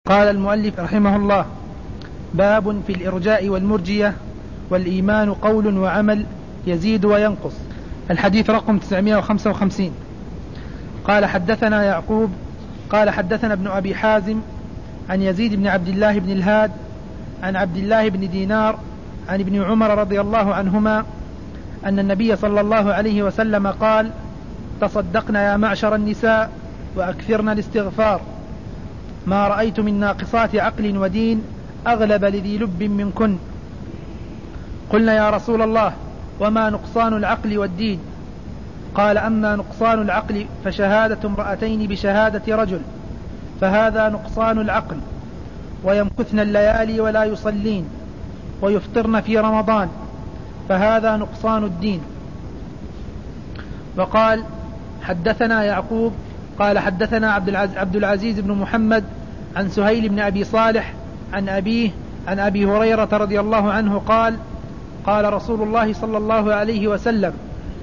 قال المؤلف رحمه الله: باب في الإرجاء والمرجية والإيمان قول وعمل يزيد وينقص. الحديث رقم 955. قال حدثنا يعقوب قال حدثنا ابن أبي حازم عن يزيد بن عبد الله بن الهاد عن عبد الله بن دينار عن ابن عمر رضي الله عنهما أن النبي صلى الله عليه وسلم قال: تصدقنا يا معشر النساء وأكثرنا الاستغفار، ما رأيت من ناقصات عقل ودين أغلب لذي لب منكن. قلنا يا رسول الله وما نقصان العقل والدين؟ قال: أما نقصان العقل فشهادة امرأتين بشهادة رجل، فهذا نقصان العقل، ويمكثن الليالي ولا يصلين، ويفطرن في رمضان، فهذا نقصان الدين. وقال حدثنا يعقوب قال حدثنا عبد العزيز بن محمد عن سهيل بن أبي صالح عن أبيه عن أبي هريرة رضي الله عنه قال: قال رسول الله صلى الله عليه وسلم: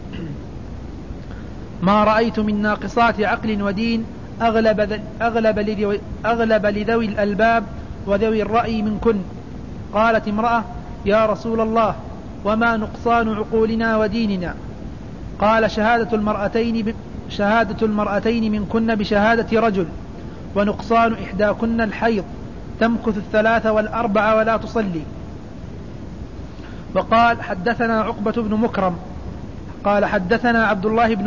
ما رأيت من ناقصات عقل ودين أغلب لذوي الألباب وذوي الرأي منكن. قالت امرأة: يا رسول الله وما نقصان عقولنا وديننا؟ قال: شهادة المرأتين منكن بشهادة رجل، ونقصان إحداكن الحيض، تمكث 3 و4 ولا تصلي. وقال حدثنا عقبة بن مكرم قال حدثنا عبد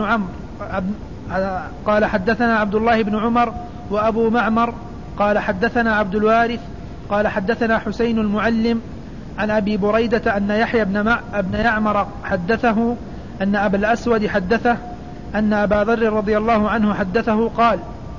الله بن عمر وأبو معمر قال حدثنا عبد الوارث قال حدثنا حسين المعلم عن أبي بريدة أن يحيى بن يعمر حدثه أن أبا الأسود حدثه أن أبا ذر رضي الله عنه حدثه قال: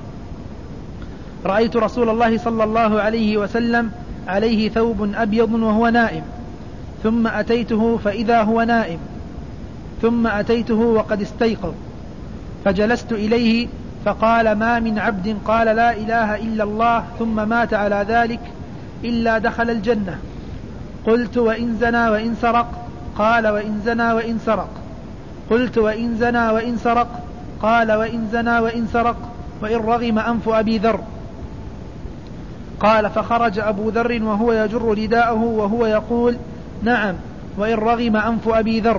رأيت رسول الله صلى الله عليه وسلم عليه ثوب أبيض وهو نائم، ثم أتيته فإذا هو نائم، ثم أتيته وقد استيقظ، فجلست إليه فقال: ما من عبد قال لا إله إلا الله ثم مات على ذلك إلا دخل الجنة. قلت: وإن زنى وإن سرق؟ قال: وإن زنى وإن سرق. قلت: وإن زنى وإن سرق؟ قال: وإن زنى وإن سرق وإن رغم أنف أبي ذر. قال: فخرج أبو ذر وهو يجر رداءه وهو يقول: نعم، وإن رغم أنف أبي ذر.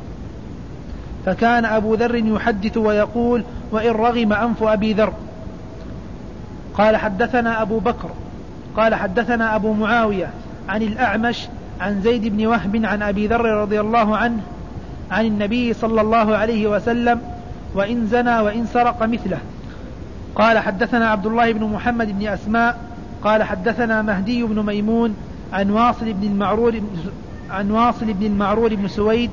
فكان أبو ذر يحدث ويقول: وإن رغم أنف أبي ذر. قال حدثنا أبو بكر قال حدثنا أبو معاوية عن الأعمش عن زيد بن وهب عن أبي ذر رضي الله عنه عن النبي صلى الله عليه وسلم: وإن زنى وإن سرق مثله. قال حدثنا عبد الله بن محمد بن أسماء قال حدثنا مهدي بن ميمون عن واصل بن المعرور بن سويد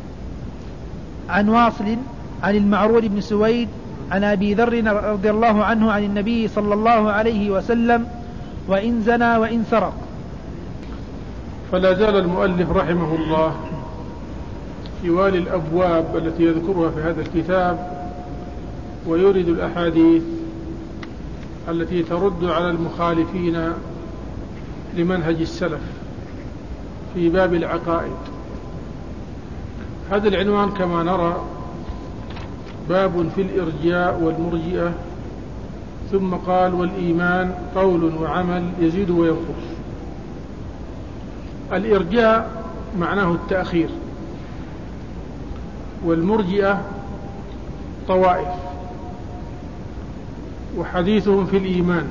عن أبي ذر رضي الله عنه عن النبي صلى الله عليه وسلم: وإن زنى وإن سرق. فلا زال المؤلف رحمه الله يوال الأبواب التي يذكرها في هذا الكتاب، ويورد الأحاديث التي ترد على المخالفين لمنهج السلف في باب العقائد. هذا العنوان كما نرى: باب في الإرجاء والمرجئة، ثم قال: والإيمان قول وعمل يزيد وينقص. الإرجاء معناه التأخير، والمرجئة طوائف. وحديثهم في الإيمان: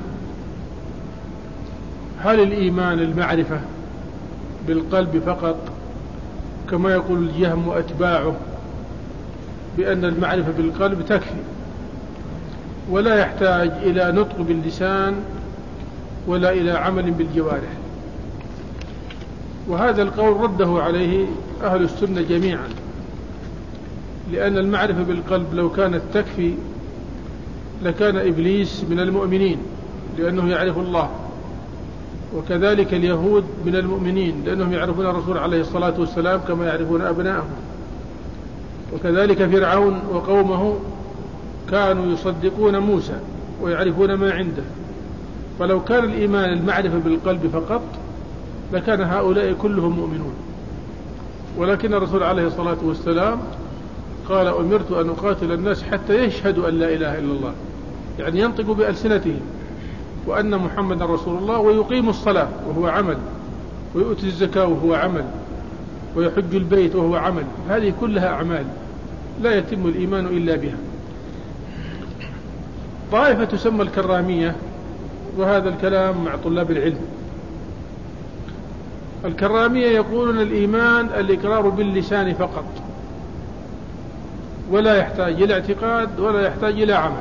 هل الإيمان المعرفة بالقلب فقط، كما يقول الجهم وأتباعه بأن المعرفة بالقلب تكفي ولا يحتاج إلى نطق باللسان ولا إلى عمل بالجوارح؟ وهذا القول رده عليه أهل السنة جميعا، لأن المعرفة بالقلب لو كانت تكفي لكان إبليس من المؤمنين لأنه يعرف الله، وكذلك اليهود من المؤمنين لأنهم يعرفون الرسول عليه الصلاة والسلام كما يعرفون أبنائهم، وكذلك فرعون وقومه كانوا يصدقون موسى ويعرفون ما عنده. فلو كان الإيمان المعرفة بالقلب فقط لكان هؤلاء كلهم مؤمنون، ولكن الرسول عليه الصلاة والسلام قال: أمرت أن أقاتل الناس حتى يشهدوا أن لا إله إلا الله، يعني ينطقوا بألسنتهم وأن محمد رسول الله، ويقيم الصلاة وهو عمل، ويؤتي الزكاة وهو عمل، ويحج البيت وهو عمل. هذه كلها أعمال لا يتم الإيمان إلا بها. طائفة تسمى الكرامية، وهذا الكلام مع طلاب العلم. الكرامية يقولون الإيمان الإقرار باللسان فقط، ولا يحتاج إلى اعتقاد ولا يحتاج إلى عمل.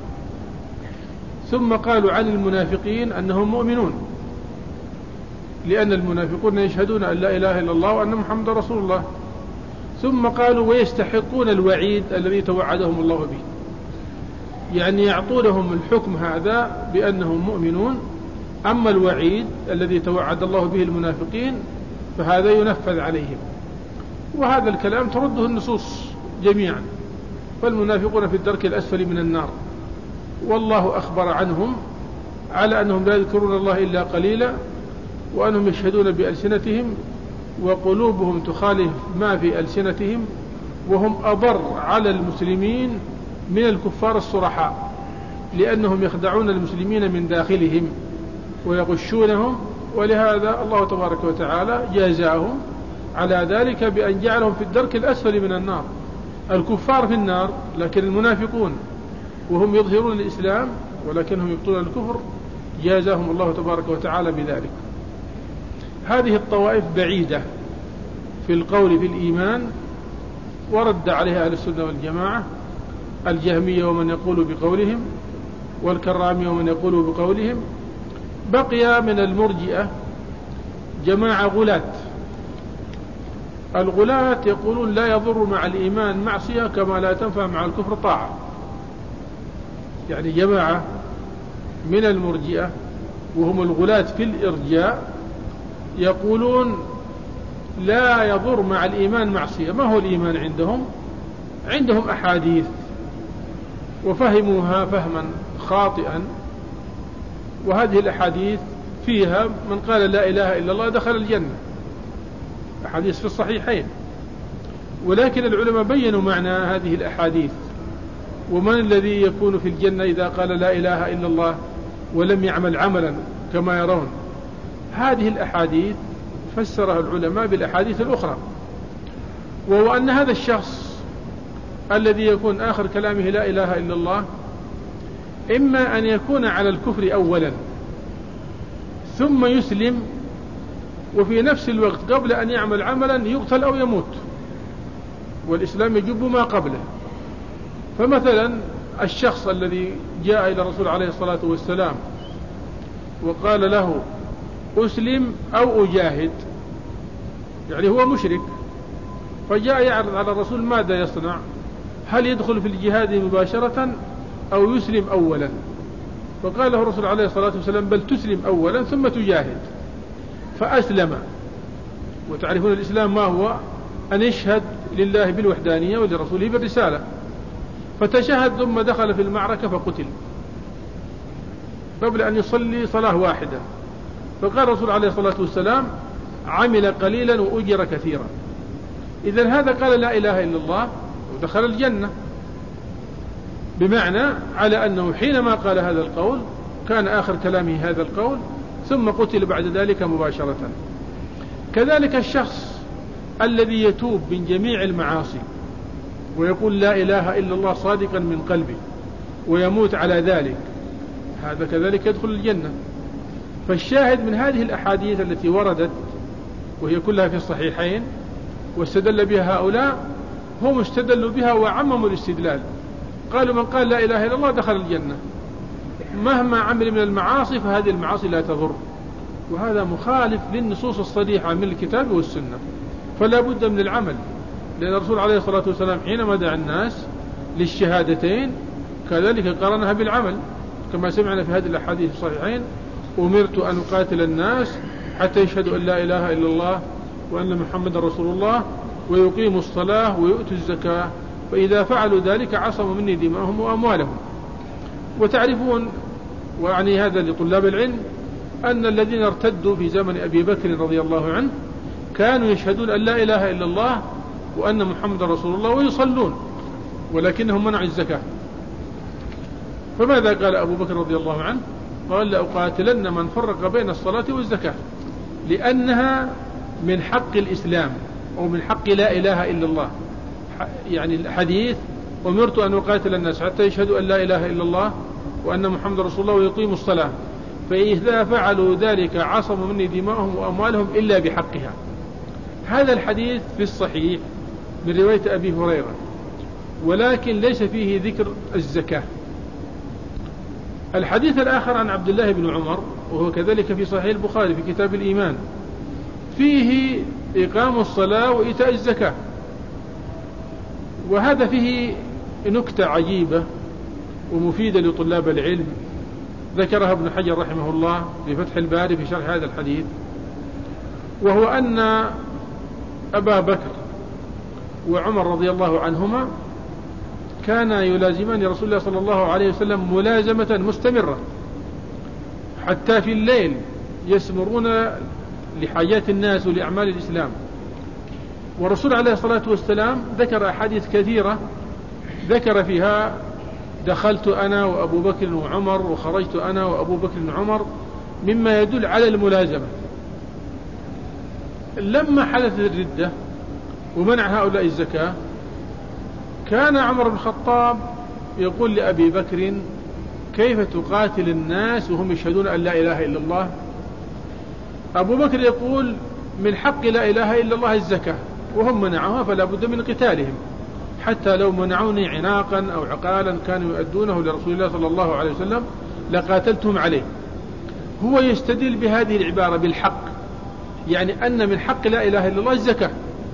ثم قالوا عن المنافقين أنهم مؤمنون، لأن المنافقون يشهدون أن لا إله إلا الله وأن محمد رسول الله. ثم قالوا ويستحقون الوعيد الذي توعدهم الله به، يعني يعطونهم الحكم هذا بأنهم مؤمنون، أما الوعيد الذي توعد الله به المنافقين فهذا ينفذ عليهم. وهذا الكلام ترده النصوص جميعا. فالمنافقون في الدرك الأسفل من النار، والله أخبر عنهم على أنهم لا يذكرون الله إلا قليلا، وأنهم يشهدون بألسنتهم وقلوبهم تخالف ما في ألسنتهم، وهم أضر على المسلمين من الكفار الصرحاء، لأنهم يخدعون المسلمين من داخلهم ويغشونهم. ولهذا الله تبارك وتعالى جازاهم على ذلك بأن جعلهم في الدرك الأسفل من النار. الكفار في النار، لكن المنافقون وهم يظهرون الإسلام ولكنهم يبطلون الكفر جازاهم الله تبارك وتعالى بذلك. هذه الطوائف بعيدة في القول في الإيمان، ورد عليها أهل السنة والجماعة: الجهمية ومن يقول بقولهم، والكرامية ومن يقول بقولهم. بقي من المرجئة جماعة غلاة. الغلاة يقولون لا يضر مع الإيمان معصية كما لا تنفع مع الكفر طاعة. يعني جماعة من المرجئة وهم الغلاة في الإرجاء يقولون لا يضر مع الإيمان معصية. ما هو الإيمان عندهم؟ عندهم أحاديث وفهموها فهما خاطئا، وهذه الأحاديث فيها من قال لا إله إلا الله دخل الجنة، أحاديث في الصحيحين. ولكن العلماء بيّنوا معنى هذه الأحاديث، ومن الذي يكون في الجنة إذا قال لا إله إلا الله ولم يعمل عملا كما يرون. هذه الأحاديث فسرها العلماء بالأحاديث الأخرى، وهو أن هذا الشخص الذي يكون آخر كلامه لا إله إلا الله إما أن يكون على الكفر أولا ثم يسلم، وفي نفس الوقت قبل أن يعمل عملا يقتل أو يموت، والإسلام يجب ما قبله. فمثلا الشخص الذي جاء إلى الرسول عليه الصلاة والسلام وقال له أسلم أو أجاهد، يعني هو مشرك، فجاء يعرض على الرسول ماذا يصنع؟ هل يدخل في الجهاد مباشرة أو يسلم أولا؟ فقال له الرسول عليه الصلاة والسلام بل تسلم أولا ثم تجاهد. فأسلم. وتعرفون الإسلام ما هو؟ أن يشهد لله بالوحدانية ولرسوله بالرسالة. فتشهد ثم دخل في المعركة فقتل قبل أن يصلي صلاة واحدة. فقال الرسول عليه الصلاة والسلام عمل قليلا وأجر كثيرا. إذن هذا قال لا إله إلا الله ودخل الجنة، بمعنى على أنه حينما قال هذا القول كان آخر كلامه هذا القول، ثم قتل بعد ذلك مباشرة. كذلك الشخص الذي يتوب من جميع المعاصي ويقول لا إله إلا الله صادقا من قلبه ويموت على ذلك، هذا كذلك يدخل الجنة. فالشاهد من هذه الأحاديث التي وردت وهي كلها في الصحيحين واستدل بها هؤلاء، هم استدلوا بها وعمموا الاستدلال، قالوا من قال لا إله إلا الله دخل الجنة مهما عمل من المعاصي، فهذه المعاصي لا تضر. وهذا مخالف للنصوص الصريحة من الكتاب والسنة، فلا بد من العمل. لأن الرسول عليه الصلاة والسلام حينما دعا الناس للشهادتين كذلك قرنها بالعمل، كما سمعنا في هذه الأحاديث الصحيحين: أمرت أن أقاتل الناس حتى يشهدوا أن لا إله إلا الله وأن محمد رسول الله ويقيموا الصلاة ويؤتوا الزكاة، فإذا فعلوا ذلك عصموا مني دماءهم وأموالهم. وتعرفون، وعني هذا لطلاب العلم، أن الذين ارتدوا في زمن أبي بكر رضي الله عنه كانوا يشهدون أن لا إله إلا الله وأن محمد رسول الله ويصلون، ولكنهم منعوا الزكاة. فماذا قال أبو بكر رضي الله عنه؟ قال لأقاتلن من فرق بين الصلاة والزكاة، لأنها من حق الإسلام ومن حق لا إله إلا الله. يعني الحديث أمرت أن أقاتل الناس حتى يشهدوا أن لا إله إلا الله وأن محمد رسول الله ويقيموا الصلاة، فإذا فعلوا ذلك عصموا مني دماءهم وأموالهم إلا بحقها. هذا الحديث في الصحيح من رواية أبي هريرة، ولكن ليس فيه ذكر الزكاة. الحديث الآخر عن عبد الله بن عمر، وهو كذلك في صحيح البخاري في كتاب الإيمان، فيه إقام الصلاة وإيتاء الزكاة. وهذا فيه نكتة عجيبة ومفيدة لطلاب العلم ذكرها ابن حجر رحمه الله في فتح الباري في شرح هذا الحديث، وهو أن أبا بكر وعمر رضي الله عنهما كانا يلازمان رسول الله صلى الله عليه وسلم ملازمة مستمرة، حتى في الليل يسمرون لحاجات الناس ولأعمال الإسلام. والرسول عليه الصلاة والسلام ذكر أحاديث كثيرة ذكر فيها دخلت أنا وأبو بكر وعمر وخرجت أنا وأبو بكر وعمر، مما يدل على الملازمة. لما حدثت الردة ومنع هؤلاء الزكاة، كان عمر بن الخطاب يقول لأبي بكر كيف تقاتل الناس وهم يشهدون أن لا إله إلا الله؟ أبو بكر يقول من حق لا إله إلا الله الزكاة، وهم منعوها فلا بد من قتالهم، حتى لو منعوني عناقا أو عقالا كانوا يؤدونه لرسول الله صلى الله عليه وسلم لقاتلتهم عليه. هو يستدل بهذه العبارة بالحق، يعني أن من حق لا إله إلا الله الزكاة.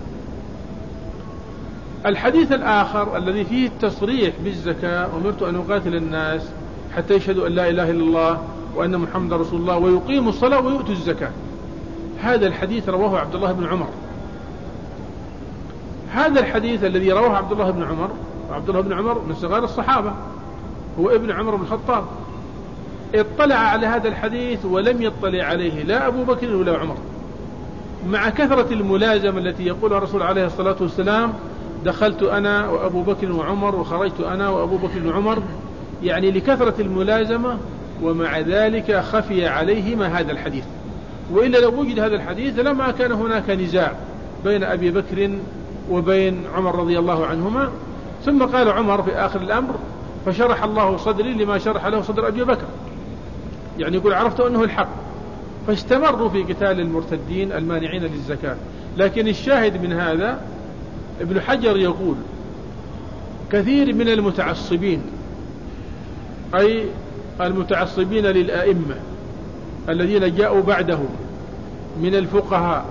الحديث الآخر الذي فيه التصريح بالزكاة أمرت أن أقاتل الناس حتى يشهدوا أن لا إله إلا الله وأن محمد رسول الله ويقيموا الصلاة ويؤتوا الزكاة، هذا الحديث رواه عبد الله بن عمر. هذا الحديث الذي رواه عبد الله بن عمر، وعبد الله بن عمر من صغار الصحابة، هو ابن عمر بن الخطاب، اطلع على هذا الحديث ولم يطلع عليه لا أبو بكر ولا عمر، مع كثرة الملازمة التي يقولها الرسول عليه الصلاة والسلام دخلت أنا وأبو بكر وعمر وخرجت أنا وأبو بكر وعمر، يعني لكثرة الملازمة، ومع ذلك خفي عليهما هذا الحديث. وإلا لو وجد هذا الحديث لما كان هناك نزاع بين أبي بكر وبين عمر رضي الله عنهما. ثم قال عمر في آخر الأمر فشرح الله صدري لما شرح له صدر أبي بكر، يعني يقول عرفت أنه الحق، فاستمروا في قتال المرتدين المانعين للزكاة. لكن الشاهد من هذا ابن حجر يقول كثير من المتعصبين، أي المتعصبين للأئمة الذين جاءوا بعده من الفقهاء،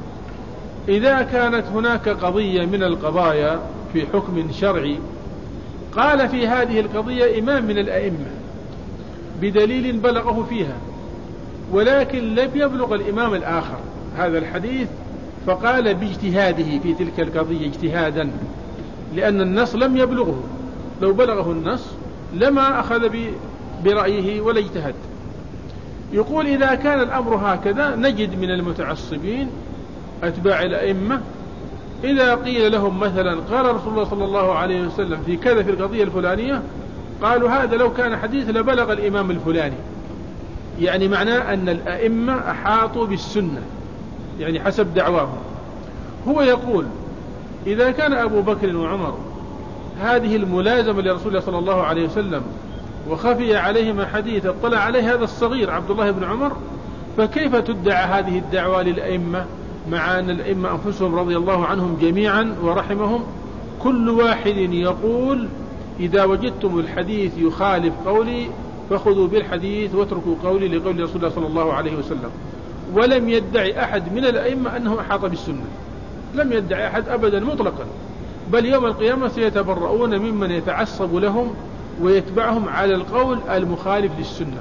إذا كانت هناك قضية من القضايا في حكم شرعي قال في هذه القضية إمام من الأئمة بدليل بلغه فيها، ولكن لم يبلغ الإمام الآخر هذا الحديث فقال باجتهاده في تلك القضية اجتهادا، لأن النص لم يبلغه، لو بلغه النص لما أخذ برأيه ولا اجتهد. يقول إذا كان الأمر هكذا نجد من المتعصبين أتباع الأئمة إذا قيل لهم مثلا قال رسول الله صلى الله عليه وسلم في كذا في القضية الفلانية، قالوا هذا لو كان حديث لبلغ الإمام الفلاني، يعني معناه أن الأئمة أحاطوا بالسنة، يعني حسب دعواهم. هو يقول إذا كان أبو بكر وعمر هذه الملازمة لرسول الله صلى الله عليه وسلم وخفي عليهما حديث اطلع عليه هذا الصغير عبد الله بن عمر، فكيف تدعى هذه الدعوة للأئمة مع أن الأئمة أنفسهم رضي الله عنهم جميعا ورحمهم كل واحد يقول إذا وجدتم الحديث يخالف قولي فخذوا بالحديث واتركوا قولي لقول رسول الله صلى الله عليه وسلم. ولم يدعي أحد من الأئمة أنه أحاط بالسنة، لم يدعي أحد أبدا مطلقا، بل يوم القيامة سيتبرؤون ممن يتعصب لهم ويتبعهم على القول المخالف للسنة.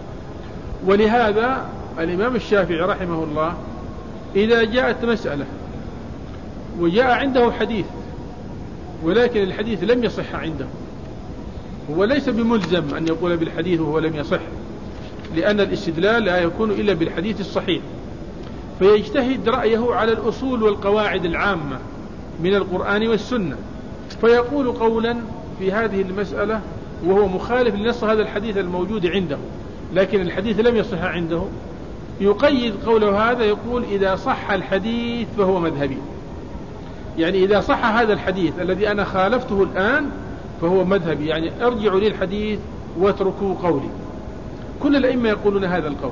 ولهذا الإمام الشافعي رحمه الله إذا جاءت مسألة وجاء عنده حديث ولكن الحديث لم يصح عنده، هو ليس بملزم أن يقول بالحديث وهو لم يصح، لأن الاستدلال لا يكون إلا بالحديث الصحيح، فيجتهد رأيه على الأصول والقواعد العامة من القرآن والسنة، فيقول قولا في هذه المسألة وهو مخالف لنص هذا الحديث الموجود عنده، لكن الحديث لم يصح عنده، يقيد قوله هذا يقول إذا صح الحديث فهو مذهبي، يعني إذا صح هذا الحديث الذي أنا خالفته الآن فهو مذهبي، يعني ارجعوا للحديث واتركوا قولي. كل الأئمة يقولون هذا القول.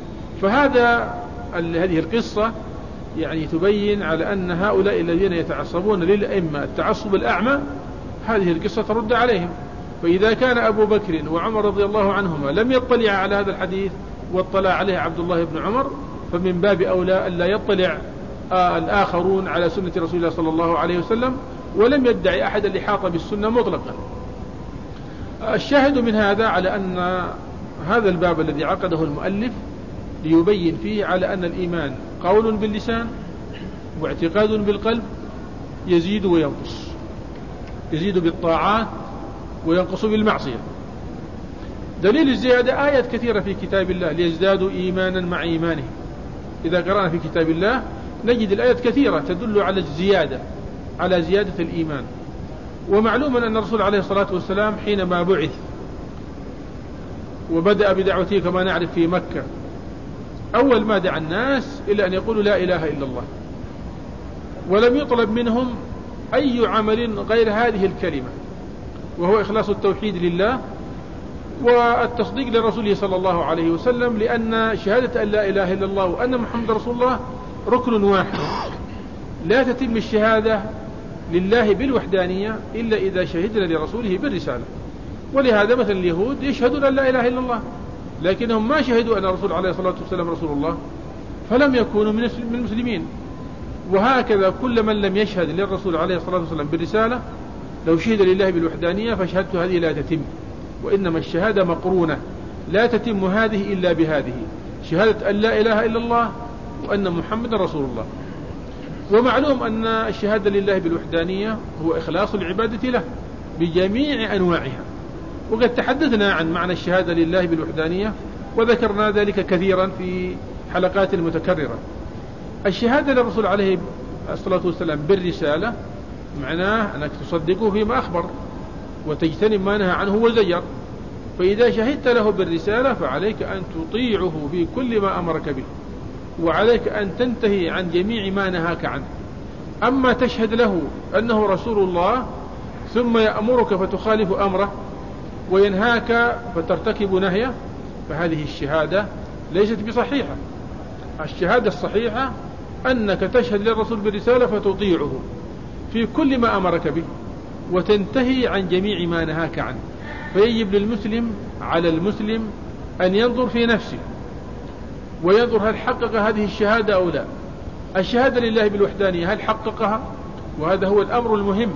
هذه القصة يعني تبين على أن هؤلاء الذين يتعصبون للأئمة التعصب الأعمى هذه القصة ترد عليهم. فإذا كان أبو بكر وعمر رضي الله عنهما لم يطلع على هذا الحديث واطلع عليه عبد الله بن عمر، فمن باب أولى ألا يطلع الآخرون على سنة رسول الله صلى الله عليه وسلم، ولم يدعي أحد الإحاطة بالسنة مطلقا. الشاهد من هذا على أن هذا الباب الذي عقده المؤلف ليبين فيه على أن الإيمان قول باللسان واعتقاد بالقلب، يزيد وينقص، يزيد بالطاعات وينقص بالمعصية. دليل الزيادة آيات كثيرة في كتاب الله ليزدادوا إيمانا مع إيمانهم. إذا قرأنا في كتاب الله نجد الآيات كثيرة تدل على الزيادة، على زيادة الإيمان. ومعلوم أن الرسول عليه الصلاة والسلام حينما بعث وبدأ بدعوته كما نعرف في مكة، أول ما دعا الناس إلى أن يقولوا لا إله إلا الله، ولم يطلب منهم أي عمل غير هذه الكلمة، وهو إخلاص التوحيد لله والتصديق لرسوله صلى الله عليه وسلم، لأن شهادة أن لا إله إلا الله وأن محمد رسول الله ركن واحد، لا تتم الشهادة لله بالوحدانية إلا إذا شهدنا لرسوله بالرسالة. ولهذا مثلا اليهود يشهدون أن لا إله إلا الله، لكنهم ما شهدوا أن الرسول عليه الصلاة والسلام رسول الله، فلم يكونوا من المسلمين. وهكذا كل من لم يشهد للرسول عليه الصلاة والسلام بالرسالة لو شهد لله بالوحدانية فشهادته هذه لا تتم، وإنما الشهادة مقرونة، لا تتم هذه إلا بهذه، شهادة أن لا إله إلا الله وأن محمد رسول الله. ومعلوم أن الشهادة لله بالوحدانية هو إخلاص العبادة له بجميع أنواعها، وقد تحدثنا عن معنى الشهادة لله بالوحدانية وذكرنا ذلك كثيرا في حلقات متكررة. الشهادة للرسول عليه الصلاة والسلام بالرسالة معناه أنك تصدقه فيما أخبر وتجتنب ما نهى عنه وزجر. فإذا شهدت له بالرسالة فعليك أن تطيعه في كل ما أمرك به، وعليك أن تنتهي عن جميع ما نهاك عنه. أما تشهد له أنه رسول الله ثم يأمرك فتخالف أمره وينهاك فترتكب نهيه، فهذه الشهادة ليست بصحيحة. الشهادة الصحيحة أنك تشهد للرسول بالرسالة فتطيعه في كل ما أمرك به وتنتهي عن جميع ما نهاك عنه. فيجب للمسلم على المسلم أن ينظر في نفسه وينظر هل حقق هذه الشهادة أو لا. الشهادة لله بالوحدانية هل حققها؟ وهذا هو الأمر المهم.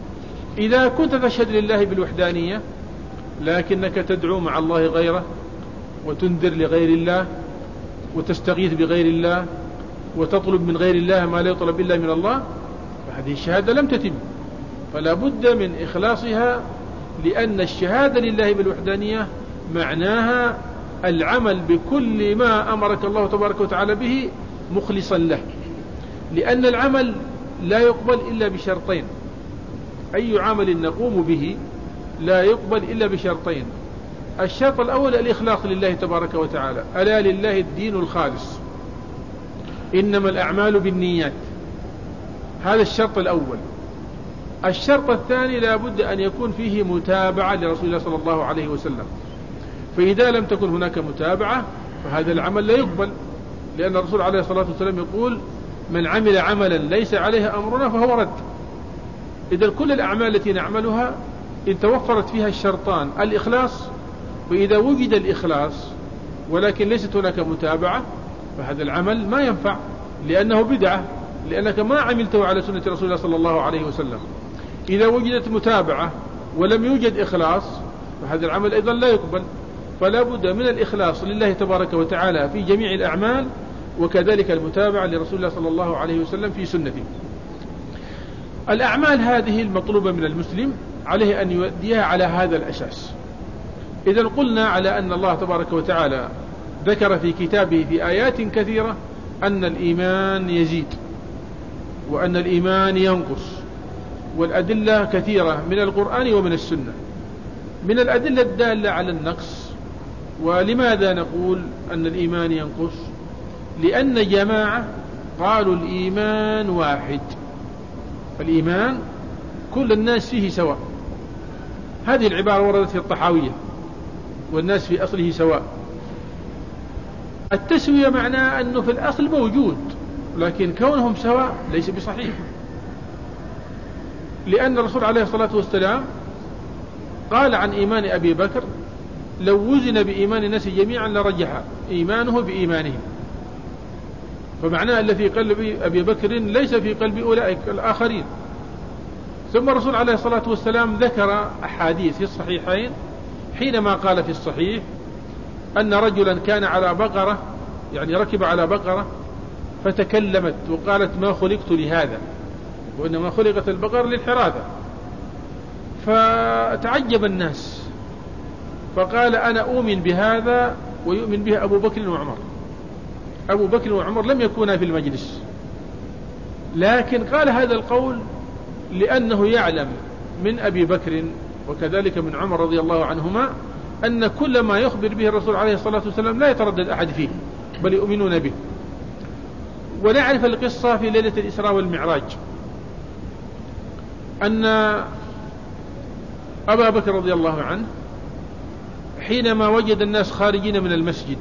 إذا كنت تشهد لله بالوحدانية لكنك تدعو مع الله غيره وتنذر لغير الله وتستغيث بغير الله وتطلب من غير الله ما لا يطلب إلا من الله، فهذه الشهادة لم تتم، فلا بد من إخلاصها، لأن الشهادة لله بالوحدانية معناها العمل بكل ما أمرك الله تبارك وتعالى به مخلصا له، لأن العمل لا يقبل إلا بشرطين. أي عمل نقوم به لا يقبل إلا بشرطين. الشرط الأول الإخلاص لله تبارك وتعالى، ألا لله الدين الخالص، إنما الأعمال بالنيات، هذا الشرط الأول. الشرط الثاني لا بد أن يكون فيه متابعة لرسول الله صلى الله عليه وسلم، فإذا لم تكن هناك متابعة فهذا العمل لا يقبل، لأن الرسول عليه الصلاة والسلام يقول من عمل عملا ليس عليه أمرنا فهو رد. إذا كل الأعمال التي نعملها إن توفرت فيها الشرطان الإخلاص، فإذا وجد الإخلاص ولكن ليست هناك متابعة فهذا العمل ما ينفع، لأنه بدعة، لأنك ما عملته على سنة رسول الله صلى الله عليه وسلم. إذا وجدت متابعة ولم يوجد إخلاص فهذا العمل أيضا لا يقبل. فلا بد من الإخلاص لله تبارك وتعالى في جميع الأعمال، وكذلك المتابعة لرسول الله صلى الله عليه وسلم في سنته. الأعمال هذه المطلوبة من المسلم عليه أن يؤديها على هذا الأساس. إذا قلنا على أن الله تبارك وتعالى ذكر في كتابه في آيات كثيرة أن الإيمان يزيد وأن الإيمان ينقص، والأدلة كثيرة من القرآن ومن السنة. من الأدلة الدالة على النقص ولماذا نقول أن الإيمان ينقص؟ لأن جماعة قالوا الإيمان واحد، الإيمان كل الناس فيه سواء. هذه العبارة وردت في الطحاوية، والناس في أصله سواء. التسوية معناه أنه في الأصل موجود، لكن كونهم سواء ليس بصحيح، لأن الرسول عليه الصلاة والسلام قال عن إيمان أبي بكر: لو وزن بإيمان الناس جميعا لرجح إيمانه بإيمانهم. فمعناه أن في قلب أبي بكر ليس في قلب أولئك الآخرين. ثم الرسول عليه الصلاة والسلام ذكر أحاديث في الصحيحين حينما قال في الصحيح أن رجلا كان على بقرة، يعني ركب على بقرة فتكلمت وقالت: ما خلقت لهذا، وإنما خلقت البقر للحراثة. فتعجب الناس، فقال: أنا أؤمن بهذا ويؤمن به أبو بكر وعمر. أبو بكر وعمر لم يكونا في المجلس، لكن قال هذا القول لأنه يعلم من أبي بكر وكذلك من عمر رضي الله عنهما أن كل ما يخبر به الرسول عليه الصلاة والسلام لا يتردد أحد فيه، بل يؤمنون به. ونعرف القصة في ليلة الإسراء والمعراج، أن أبا بكر رضي الله عنه حينما وجد الناس خارجين من المسجد،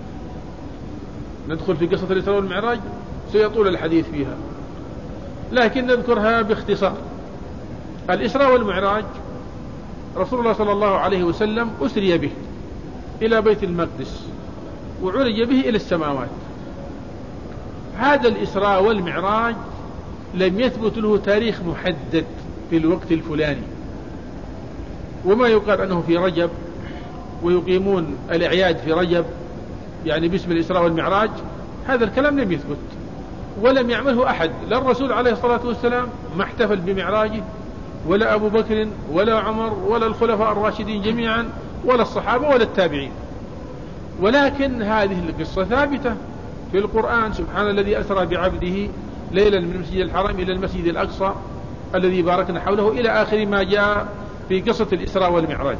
ندخل في قصة الإسراء والمعراج سيطول الحديث فيها، لكن نذكرها باختصار. الإسراء والمعراج رسول الله صلى الله عليه وسلم أسري به إلى بيت المقدس وعرج به إلى السماوات. هذا الإسراء والمعراج لم يثبت له تاريخ محدد في الوقت الفلاني، وما يقال أنه في رجب ويقيمون الأعياد في رجب يعني باسم الإسراء والمعراج، هذا الكلام لم يثبت ولم يعمله أحد، لا الرسول عليه الصلاة والسلام ما احتفل بمعراجه، ولا أبو بكر ولا عمر ولا الخلفاء الراشدين جميعا ولا الصحابة ولا التابعين. ولكن هذه القصة ثابتة في القرآن: سبحان الذي أسرى بعبده ليلا من المسجد الحرام إلى المسجد الأقصى الذي باركنا حوله، إلى آخر ما جاء في قصة الإسراء والمعراج.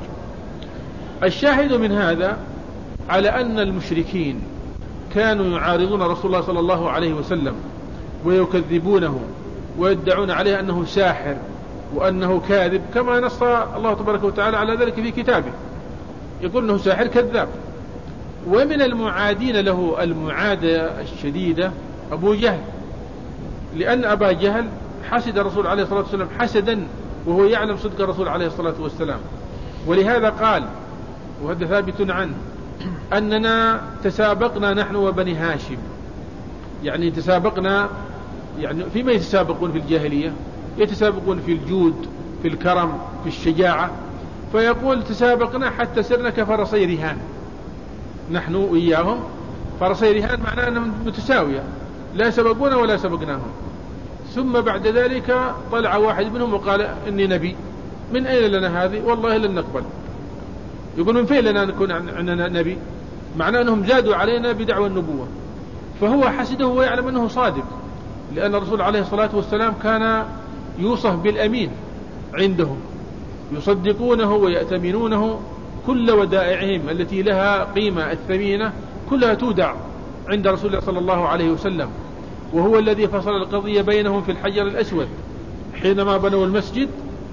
الشاهد من هذا على أن المشركين كانوا يعارضون رسول الله صلى الله عليه وسلم ويكذبونه ويدعون عليه أنه ساحر وأنه كاذب، كما نص الله تبارك وتعالى على ذلك في كتابه، يقول أنه ساحر كذاب. ومن المعادين له المعادة الشديدة أبو جهل، لأن أبا جهل حسد الرسول عليه الصلاة والسلام حسدا وهو يعلم صدق الرسول عليه الصلاة والسلام، ولهذا قال، وهذا ثابت عنه، أننا تسابقنا نحن وبني هاشم. يعني تسابقنا، يعني فيما يتسابقون في الجاهلية؟ يتسابقون في الجود، في الكرم، في الشجاعة. فيقول: تسابقنا حتى سرنا كفرسي رهان، نحن وإياهم فرسي رهان، معناه أنهم متساوية، لا سبقونا ولا سبقناهم. ثم بعد ذلك طلع واحد منهم وقال: إني نبي. من أين لنا هذه؟ والله لن نقبل. يقول: من فين لنا نكون عندنا نبي؟ معناه أنهم زادوا علينا بدعوى النبوة. فهو حسده ويعلم أنه صادق، لأن الرسول عليه الصلاة والسلام كان يوصف بالأمين عندهم، يصدقونه ويأتمنونه، كل ودائعهم التي لها قيمة الثمينة كلها تودع عند رسول الله صلى الله عليه وسلم. وهو الذي فصل القضية بينهم في الحجر الأسود حينما بنوا المسجد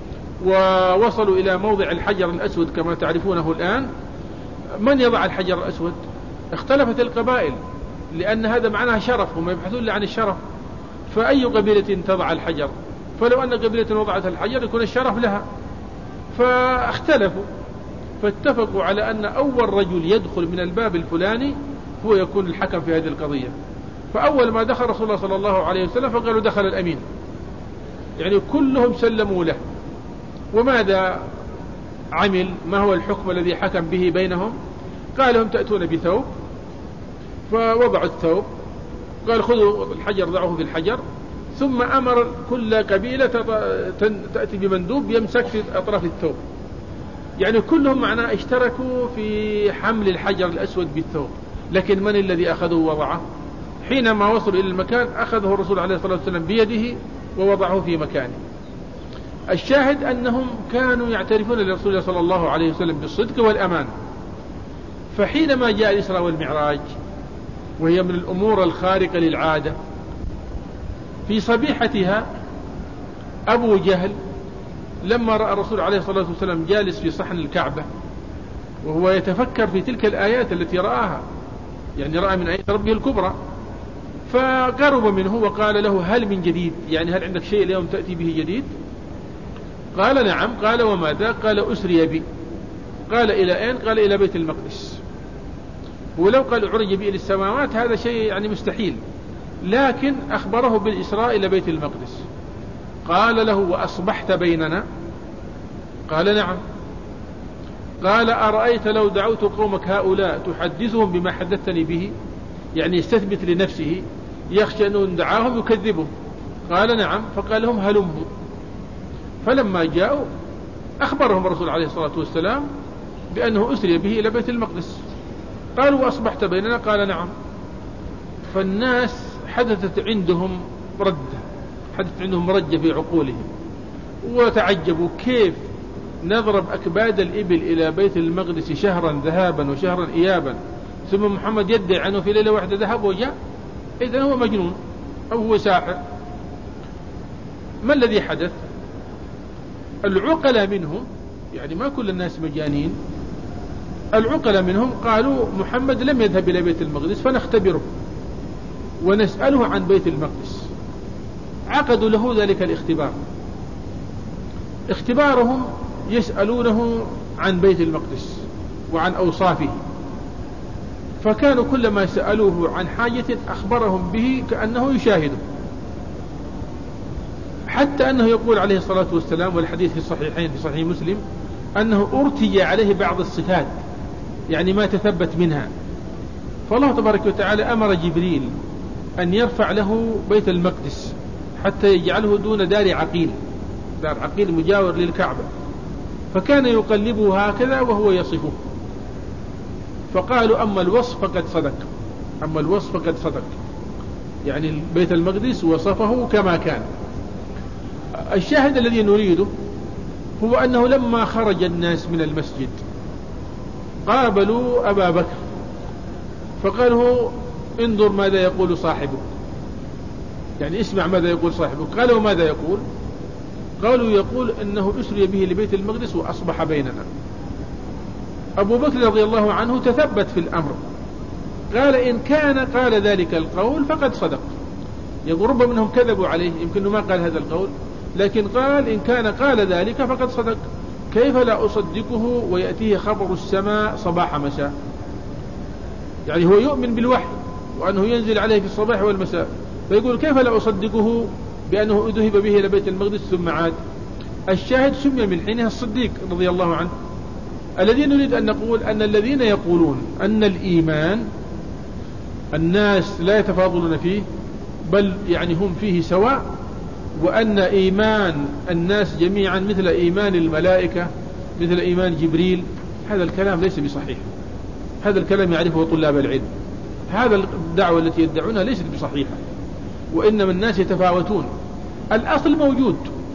ووصلوا إلى موضع الحجر الأسود كما تعرفونه الآن. من يضع الحجر الأسود؟ اختلفت القبائل، لأن هذا معناه شرف، هم يبحثون عن الشرف، فأي قبيلة تضع الحجر؟ فلو أن قبيلة وضعت الحجر يكون الشرف لها. فاختلفوا، فاتفقوا على أن أول رجل يدخل من الباب الفلاني هو يكون الحكم في هذه القضية. فأول ما دخل رسول الله صلى الله عليه وسلم فقالوا: دخل الأمين، يعني كلهم سلموا له. وماذا عمل؟ ما هو الحكم الذي حكم به بينهم؟ قال لهم: تأتون بثوب، فوضعوا الثوب، قال: خذوا الحجر ضعوه في الحجر، ثم أمر كل قبيلة تأتي بمندوب يمسك في أطراف الثوب. يعني كلهم معنا اشتركوا في حمل الحجر الأسود بالثوب، لكن من الذي أخذه ووضعه؟ حينما وصلوا إلى المكان أخذه الرسول عليه الصلاة والسلام بيده ووضعه في مكانه. الشاهد أنهم كانوا يعترفون لرسول الله صلى الله عليه وسلم بالصدق والأمان. فحينما جاء الإسراء والمعراج وهي من الأمور الخارقة للعادة، في صبيحتها أبو جهل لما رأى الرسول عليه الصلاة والسلام جالس في صحن الكعبة وهو يتفكر في تلك الآيات التي رآها، يعني رأى من آيات ربه الكبرى، فقرب منه وقال له: هل من جديد؟ يعني هل عندك شيء اليوم تأتي به جديد؟ قال: نعم. قال: وماذا؟ قال: أسري بي. قال: إلى أين؟ قال: إلى بيت المقدس. ولو قال عرج بي إلى السماوات هذا شيء يعني مستحيل، لكن أخبره بالإسراء إلى بيت المقدس. قال له: وأصبحت بيننا؟ قال: نعم. قال: أرأيت لو دعوت قومك هؤلاء تحدثهم بما حدثتني به؟ يعني يستثبت لنفسه، يخشى أنه دعاهم يكذبه. قال: نعم. فقال لهم: هلموا. فلما جاءوا أخبرهم الرسول عليه الصلاة والسلام بأنه أسري به إلى بيت المقدس. قالوا: وأصبحت بيننا؟ قال: نعم. فالناس حدثت عندهم رجة في عقولهم، وتعجبوا كيف نضرب أكباد الإبل إلى بيت المقدس شهرا ذهابا وشهرا إيابا، ثم محمد يدعي عنه في ليلة واحدة ذهب وجاء؟ إذن هو مجنون أو هو ساحر. ما الذي حدث؟ العقل منهم، يعني ما كل الناس مجانين، العقل منهم قالوا: محمد لم يذهب إلى بيت المقدس فنختبره ونسأله عن بيت المقدس. عقدوا له ذلك الاختبار. اختبارهم يسألونه عن بيت المقدس وعن أوصافه، فكانوا كلما سألوه عن حاجة أخبرهم به كأنه يشاهده، حتى أنه يقول عليه الصلاة والسلام، والحديث في الصحيحين في صحيح مسلم، أنه أرتجى عليه بعض الصفات يعني ما تثبت منها. فالله تبارك وتعالى أمر جبريل أن يرفع له بيت المقدس حتى يجعله دون دار عقيل مجاور للكعبة، فكان يقلبه هكذا وهو يصفه. فقالوا: أما الوصف فقد صدق، يعني بيت المقدس وصفه كما كان. الشاهد الذي نريده هو أنه لما خرج الناس من المسجد قابلوا أبا بكر فقالوا: انظر ماذا يقول صاحبك، يعني اسمع ماذا يقول صاحبك. قالوا: ماذا يقول؟ قالوا: يقول إنه أسري به لبيت المقدس وأصبح بيننا. أبو بكر رضي الله عنه تثبت في الأمر، قال: إن كان قال ذلك القول فقد صدق. يقول ربما منهم كذبوا عليه، يمكن ما قال هذا القول، لكن قال: إن كان قال ذلك فقد صدق. كيف لا أصدقه ويأتيه خبر السماء صباح مساء؟ يعني هو يؤمن بالوحي وأنه ينزل عليه في الصباح والمساء، فيقول: كيف لا أصدقه بأنه ذهب به إلى بيت المقدس ثم عاد؟ الشاهد سمي من حينها الصديق رضي الله عنه. الذي نريد أن نقول أن الذين يقولون أن الإيمان الناس لا يتفاضلون فيه، بل يعني هم فيه سواء، وأن إيمان الناس جميعا مثل إيمان الملائكة مثل إيمان جبريل، هذا الكلام ليس بصحيح. هذا الكلام يعرفه طلاب العلم. هذا الدعوة التي يدعونها ليست بصحيحة، وإنما الناس يتفاوتون. الأصل موجود،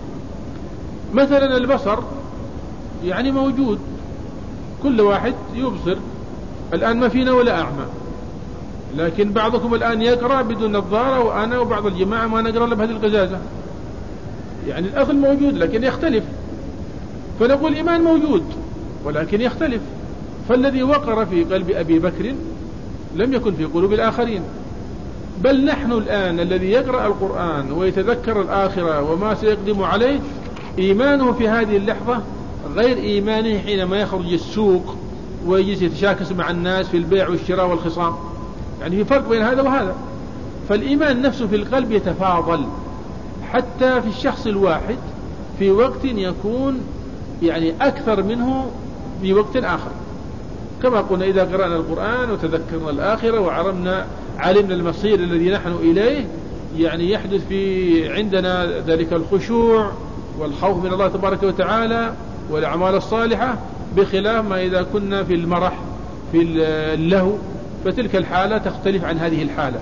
مثلا البصر يعني موجود، كل واحد يبصر. الآن ما فينا ولا أعمى، لكن بعضكم الآن يقرأ بدون نظارة، وأنا وبعض الجماعة ما نقرأ إلا بهذه القزازة. يعني الأصل موجود لكن يختلف. فنقول الإيمان موجود ولكن يختلف. فالذي وقر في قلب أبي بكر لم يكن في قلوب الآخرين. بل نحن الآن الذي يقرأ القرآن ويتذكر الآخرة وما سيقدم عليه، إيمانه في هذه اللحظة غير إيمانه حينما يخرج السوق ويجلس يتشاكس مع الناس في البيع والشراء والخصام. يعني في فرق بين هذا وهذا. فالإيمان نفسه في القلب يتفاضل حتى في الشخص الواحد في وقت يكون يعني أكثر منه في وقت آخر. كما قلنا إذا قرأنا القرآن وتذكرنا الآخرة علمنا المصير الذي نحن إليه، يعني يحدث في عندنا ذلك الخشوع والخوف من الله تبارك وتعالى والأعمال الصالحة، بخلاف ما إذا كنا في المرح في اللهو، فتلك الحالة تختلف عن هذه الحالة.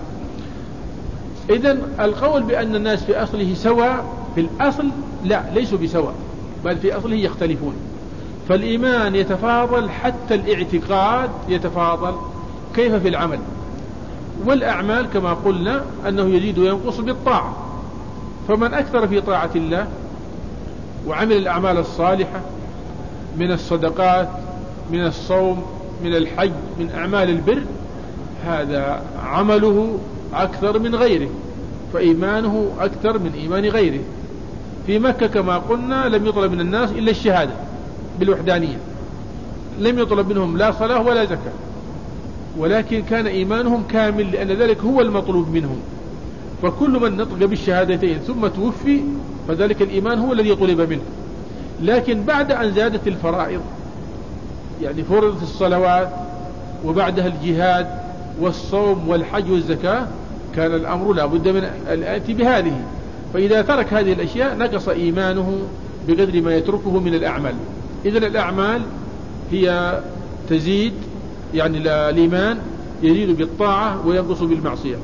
إذن القول بأن الناس في أصله سواء، في الأصل لا، ليسوا بسواء، بل في أصله يختلفون. فالإيمان يتفاضل حتى الاعتقاد يتفاضل، كيف في العمل؟ والأعمال كما قلنا أنه يزيد وينقص بالطاعة، فمن أكثر في طاعة الله وعمل الأعمال الصالحة من الصدقات، من الصوم، من الحج، من أعمال البر، هذا عمله أكثر من غيره، فإيمانه أكثر من إيمان غيره. في مكة كما قلنا لم يطلب من الناس إلا الشهادة بالوحدانية، لم يطلب منهم لا صلاة ولا زكاة، ولكن كان إيمانهم كامل لأن ذلك هو المطلوب منهم. فكل من نطق بالشهادتين ثم توفي فذلك الإيمان هو الذي طلب منه. لكن بعد أن زادت الفرائض، يعني فرضت الصلوات وبعدها الجهاد والصوم والحج والزكاة، كان الأمر لا بد من الآتي بهذه. فإذا ترك هذه الأشياء نقص إيمانه بقدر ما يتركه من الأعمال. إذن الأعمال هي تزيد، يعني الإيمان يزيد بالطاعة وينقص بالمعصية.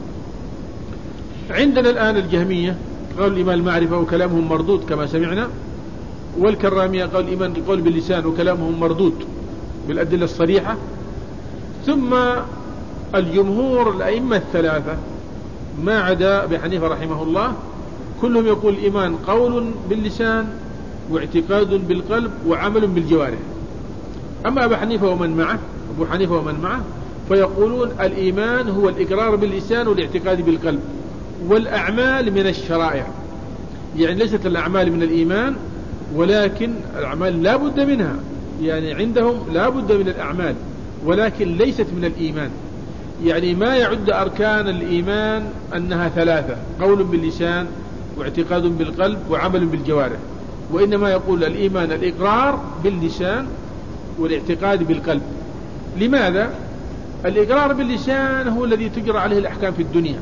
عندنا الآن الجهمية قالوا الإيمان المعرفة وكلامهم مردود كما سمعنا، والكرامية قالوا الإيمان القول باللسان وكلامهم مردود بالأدلة الصريحة. ثم الجمهور الأئمة الثلاثة ما عدا أبي حنيفة رحمه الله كلهم يقول الإيمان قول باللسان واعتقاد بالقلب وعمل بالجوارح. أما أبو حنيفة ومن معه فيقولون الإيمان هو الإقرار باللسان والاعتقاد بالقلب، والأعمال من الشرائع، يعني ليست الأعمال من الإيمان، ولكن الأعمال لا بد منها، يعني عندهم لا بد من الأعمال ولكن ليست من الإيمان. يعني ما يعد أركان الإيمان أنها ثلاثة: قول باللسان واعتقاد بالقلب وعمل بالجوارح، وإنما يقول الإيمان الإقرار باللسان والاعتقاد بالقلب. لماذا؟ الإقرار باللسان هو الذي تجرى عليه الأحكام في الدنيا.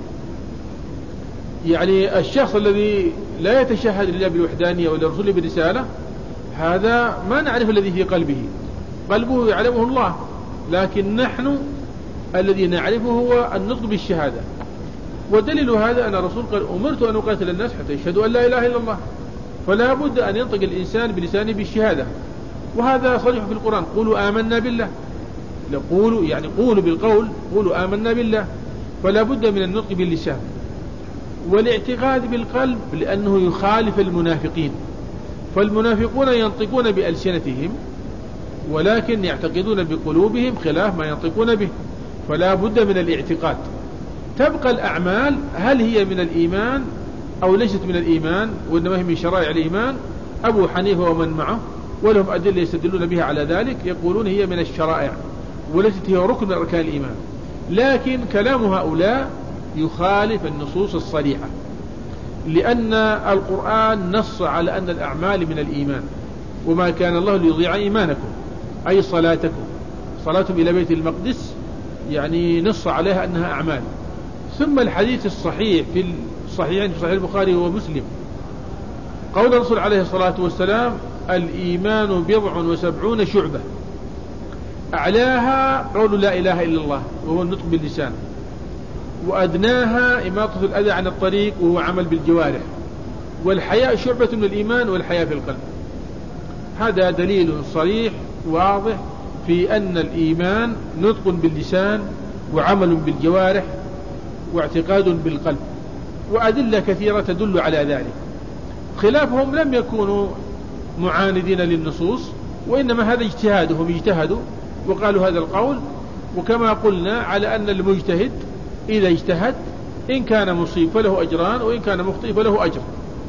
يعني الشخص الذي لا يتشهد لله بالوحدانية ولرسوله بالرسالة، هذا ما نعرف الذي في قلبه، قلبه يعلمه الله، لكن نحن الذي نعرفه هو النطق بالشهادة. ودليل هذا أن الرسول قال أمرت أن أقاتل الناس حتى يشهدوا أن لا إله إلا الله، فلا بد أن ينطق الإنسان بلسانه بالشهادة، وهذا صريح في القرآن: قولوا آمنا بالله، قولوا بالقول، قولوا آمنا بالله، فلا بد من النطق باللسان. والاعتقاد بالقلب لأنه يخالف المنافقين، فالمنافقون ينطقون بألسنتهم ولكن يعتقدون بقلوبهم خلاف ما ينطقون به، فلا بد من الاعتقاد. تبقى الأعمال هل هي من الإيمان أو ليست من الإيمان، وإنما هي من شرائع الإيمان. أبو حنيفة ومن معه ولهم أدلة يستدلون بها على ذلك يقولون هي من الشرائع وليست هي ركن من أركان الإيمان، لكن كلام هؤلاء يخالف النصوص الصريحة، لأن القرآن نص على أن الأعمال من الإيمان: وما كان الله ليضيع إيمانكم، أي صلاتكم، صلاتهم إلى بيت المقدس، يعني نص عليها أنها أعمال. ثم الحديث الصحيح في الصحيحين في صحيح البخاري ومسلم قول الرسول عليه الصلاة والسلام: الإيمان 70 شعبة، أعلاها قول لا إله إلا الله وهو النطق باللسان، وأدناها إماطة الأذى عن الطريق وهو عمل بالجوارح، والحياء شعبة من الإيمان والحياء في القلب. هذا دليل صريح واضح في أن الإيمان نطق باللسان وعمل بالجوارح واعتقاد بالقلب، وأدلة كثيرة تدل على ذلك. خلافهم لم يكونوا معاندين للنصوص، وإنما هذا اجتهادهم، اجتهدوا وقالوا هذا القول. وكما قلنا على أن المجتهد إذا اجتهد إن كان مصيب فله أجران، وإن كان مخطئ فله أجر.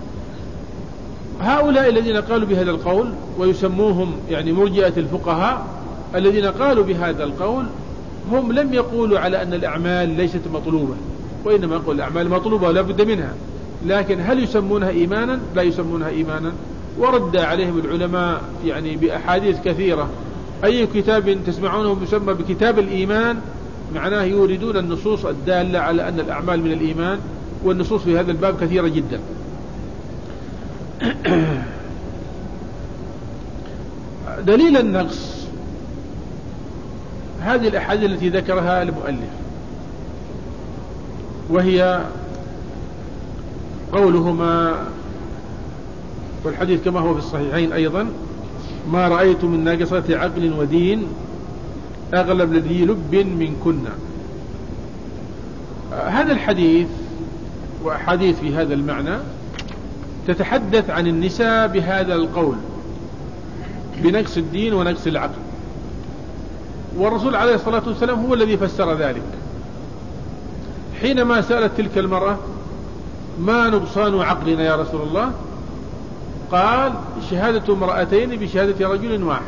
هؤلاء الذين قالوا بهذا القول ويسموهم يعني مرجئة الفقهاء، الذين قالوا بهذا القول هم لم يقولوا على أن الأعمال ليست مطلوبة، وإنما يقول الأعمال مطلوبة ولا بد منها، لكن هل يسمونها إيمانا؟ لا يسمونها إيمانا. ورد عليهم العلماء يعني بأحاديث كثيرة. أي كتاب تسمعونه يسمى بكتاب الإيمان، معناه يوردون النصوص الدالة على أن الأعمال من الإيمان، والنصوص في هذا الباب كثيرة جدا. دليل النقص هذه الأحاديث التي ذكرها المؤلف، وهي قولهما، والحديث كما هو في الصحيحين أيضا: ما رأيت من ناقصة عقل ودين أغلب لذي لب منكن. هذا الحديث وأحاديث في هذا المعنى تتحدث عن النساء بهذا القول بنقص الدين ونقص العقل، والرسول عليه الصلاة والسلام هو الذي فسر ذلك حينما سألت تلك المرأة: ما نقصان عقلنا يا رسول الله؟ قال: شهادة امرأتين بشهادة رجل واحد.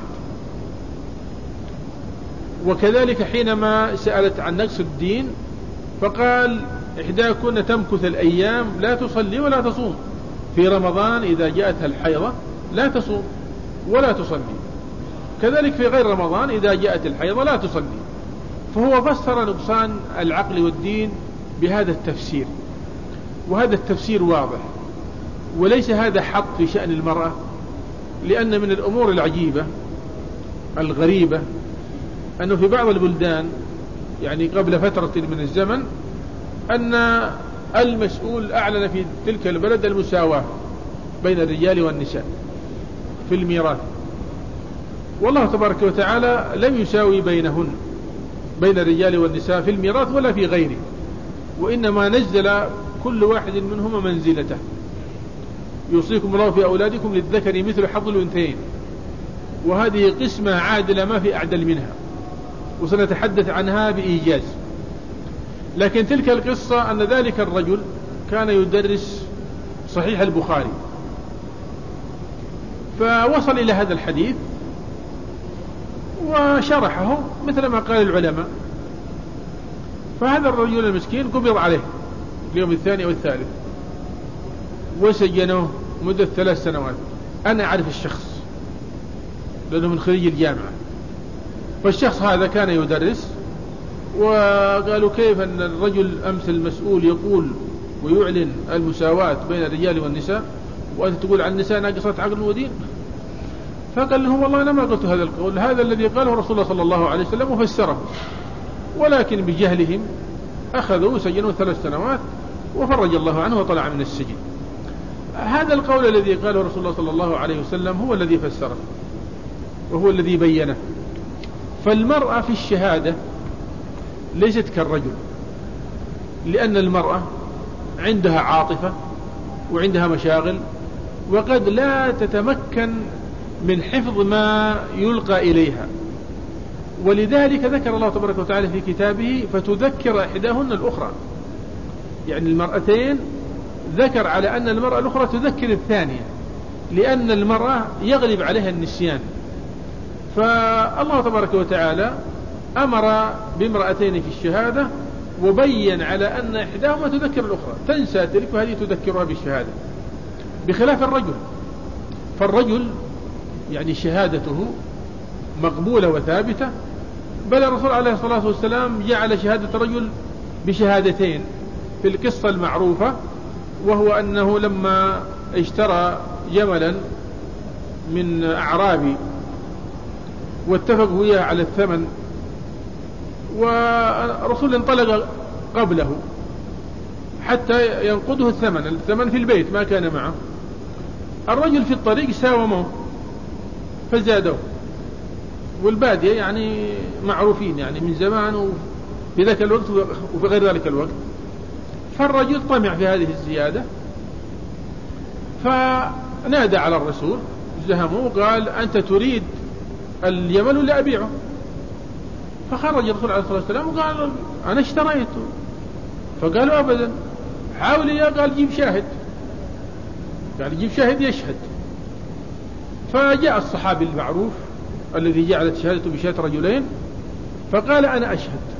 وكذلك حينما سألت عن نقص الدين فقال: إحداكن تمكث الأيام لا تصلي ولا تصوم، في رمضان إذا جاءتها الحيضة لا تصوم ولا تصلي، كذلك في غير رمضان إذا جاءت الحيضة لا تصلي. فهو فسر نقصان العقل والدين بهذا التفسير، وهذا التفسير واضح، وليس هذا حق في شأن المرأة، لأن من الأمور العجيبة الغريبة أنه في بعض البلدان يعني قبل فترة من الزمن أن المسؤول أعلن في تلك البلد المساواة بين الرجال والنساء في الميراث، والله تبارك وتعالى لم يساوي بين الرجال والنساء في الميراث ولا في غيره، وإنما نزل كل واحد منهما منزلته. يوصيكم الله في أولادكم للذكر مثل حظ الأنثيين، وهذه قسمة عادلة ما في أعدل منها، وسنتحدث عنها بإيجاز. لكن تلك القصة أن ذلك الرجل كان يدرس صحيح البخاري، فوصل إلى هذا الحديث وشرحه مثل ما قال العلماء، فهذا الرجل المسكين قبض عليه اليوم الثاني أو الثالث وسجنوه مدة 3 سنوات. أنا أعرف الشخص لأنه من خريج الجامعة، فالشخص هذا كان يدرس، وقالوا: كيف أن الرجل أمس المسؤول يقول ويعلن المساواة بين الرجال والنساء وأنت تقول عن النساء ناقصات عقل ودين؟ فقال لهم: والله أنا ما قلت هذا القول، هذا الذي قاله رسول الله صلى الله عليه وسلم وفسره، ولكن بجهلهم أخذوا سجنوا 3 سنوات وفرج الله عنه وطلع من السجن. هذا القول الذي قاله رسول الله صلى الله عليه وسلم هو الذي فسره وهو الذي بينه. فالمرأة في الشهادة ليست كالرجل، لأن المرأة عندها عاطفة وعندها مشاغل، وقد لا تتمكن من حفظ ما يلقى إليها، ولذلك ذكر الله تبارك وتعالى في كتابه: فتذكر إحداهن الأخرى. يعني المرأتين ذكر على أن المرأة الأخرى تذكر الثانية، لأن المرأة يغلب عليها النسيان. فالله تبارك وتعالى أمر بامرأتين في الشهادة وبين على أن إحداهما تذكر الأخرى، تنسى تلك وهذه تذكرها بالشهادة، بخلاف الرجل. فالرجل يعني شهادته مقبولة وثابتة، بل الرسول عليه الصلاة والسلام جعل شهادة الرجل بشهادتين في القصة المعروفة، وهو أنه لما اشترى جملا من أعرابي واتفقوا إياه على الثمن، ورسول انطلق قبله حتى ينقضه الثمن في البيت ما كان معه. الرجل في الطريق ساومه فزادوه، والبادية يعني معروفين يعني من زمان وفي ذاك الوقت وفي غير ذلك الوقت، فالرجل طمع في هذه الزيادة فنادى على الرسول زهمه وقال: أنت تريد اليمن ولا أبيعه؟ فخرج الرسول عليه الصلاة والسلام وقال: أنا اشتريته. فقالوا: أبدا، حاول إياه. قال: جيب شاهد، يعني جيب شاهد يشهد. فجاء الصحابي المعروف الذي جعلت شهادته بشهادة رجلين فقال: أنا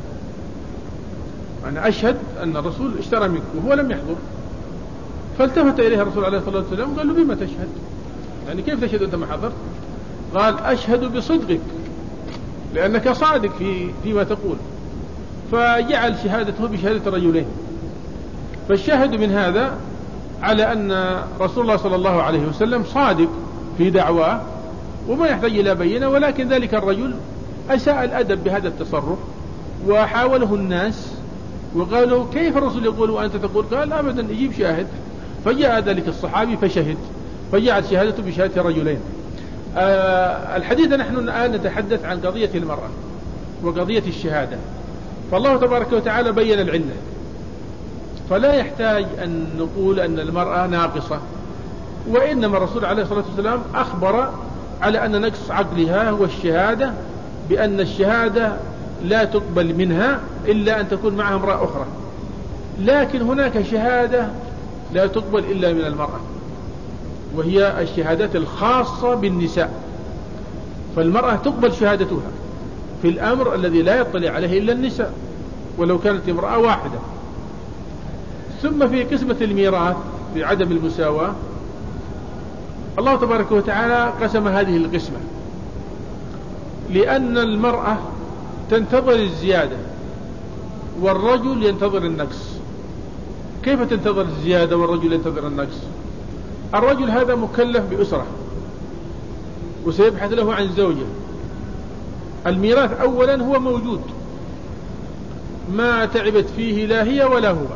أشهد أن الرسول اشترى منك وهو لم يحضر. فالتفت إليه الرسول عليه الصلاة والسلام قال له: بما تشهد؟ يعني كيف تشهد أنت ما حضرت؟ قال: أشهد بصدقك لأنك صادق فيما تقول. فجعل شهادته بشهادة رجلين. فالشاهد من هذا على أن رسول الله صلى الله عليه وسلم صادق في دعواه وما يحتاج إلى بينة، ولكن ذلك الرجل أساء الأدب بهذا التصرف وحاوله الناس وقالوا: كيف الرسول يقول وأنت تقول؟ قال: أبدا، يجيب شاهد. فجاء ذلك الصحابي فشهد، فجعل شهادته بشهادة رجلين. الحديث نحن الآن نتحدث عن قضية المرأة وقضية الشهادة. فالله تبارك وتعالى بين العلة، فلا يحتاج أن نقول أن المرأة ناقصة، وإنما الرسول عليه الصلاة والسلام أخبر على أن نقص عقلها هو الشهادة، بأن الشهادة لا تقبل منها إلا أن تكون معها امرأة أخرى. لكن هناك شهادة لا تقبل إلا من المرأة، وهي الشهادات الخاصة بالنساء. فالمرأة تقبل شهادتها في الأمر الذي لا يطلع عليه إلا النساء ولو كانت امرأة واحدة. ثم في قسمة الميراث في عدم المساواة، الله تبارك وتعالى قسم هذه القسمة لأن المرأة تنتظر الزيادة والرجل ينتظر النقص. كيف تنتظر الزيادة والرجل ينتظر النقص؟ الرجل هذا مكلف بأسرة وسيبحث له عن زوجة. الميراث أولا هو موجود، ما تعبت فيه لا هي ولا هو،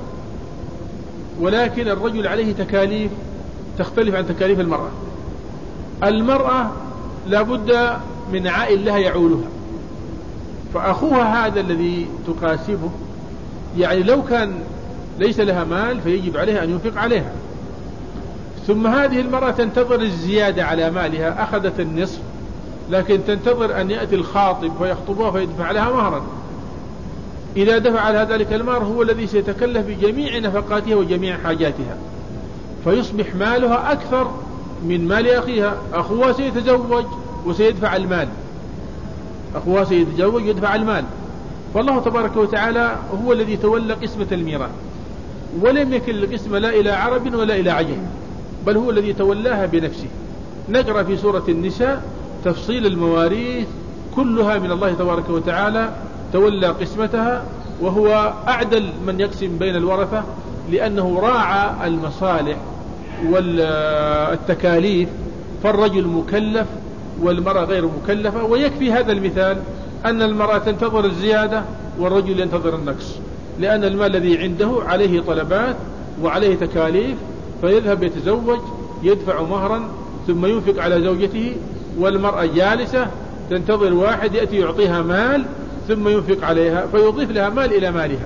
ولكن الرجل عليه تكاليف تختلف عن تكاليف المرأة. المرأة لابد من عائل لها يعولها، فأخوها هذا الذي تقاسمه يعني لو كان ليس لها مال فيجب عليها أن ينفق عليها. ثم هذه المرأة تنتظر الزيادة على مالها، أخذت النصف لكن تنتظر أن يأتي الخاطب فيخطبها فيدفع لها مهرا. إذا دفع لها ذلك المهر هو الذي سيتكلف بجميع نفقاتها وجميع حاجاتها، فيصبح مالها أكثر من مال أخيها. أخوها سيتزوج وسيدفع المال، أخوها سيتزوج ويدفع المال. فالله تبارك وتعالى هو الذي تولى قسمة الميراث، ولم يكن القسمة لا إلى عرب ولا إلى عجم، بل هو الذي تولاها بنفسه. نقرأ في سورة النساء تفصيل المواريث كلها من الله تبارك وتعالى، تولى قسمتها وهو أعدل من يقسم بين الورثة، لأنه راعى المصالح والتكاليف. فالرجل مكلف والمرأة غير مكلفة. ويكفي هذا المثال أن المرأة تنتظر الزيادة والرجل ينتظر النقص، لأن المال الذي عنده عليه طلبات وعليه تكاليف، فيذهب يتزوج يدفع مهرا ثم ينفق على زوجته، والمرأة جالسة تنتظر واحد يأتي يعطيها مال ثم ينفق عليها فيضيف لها مال إلى مالها.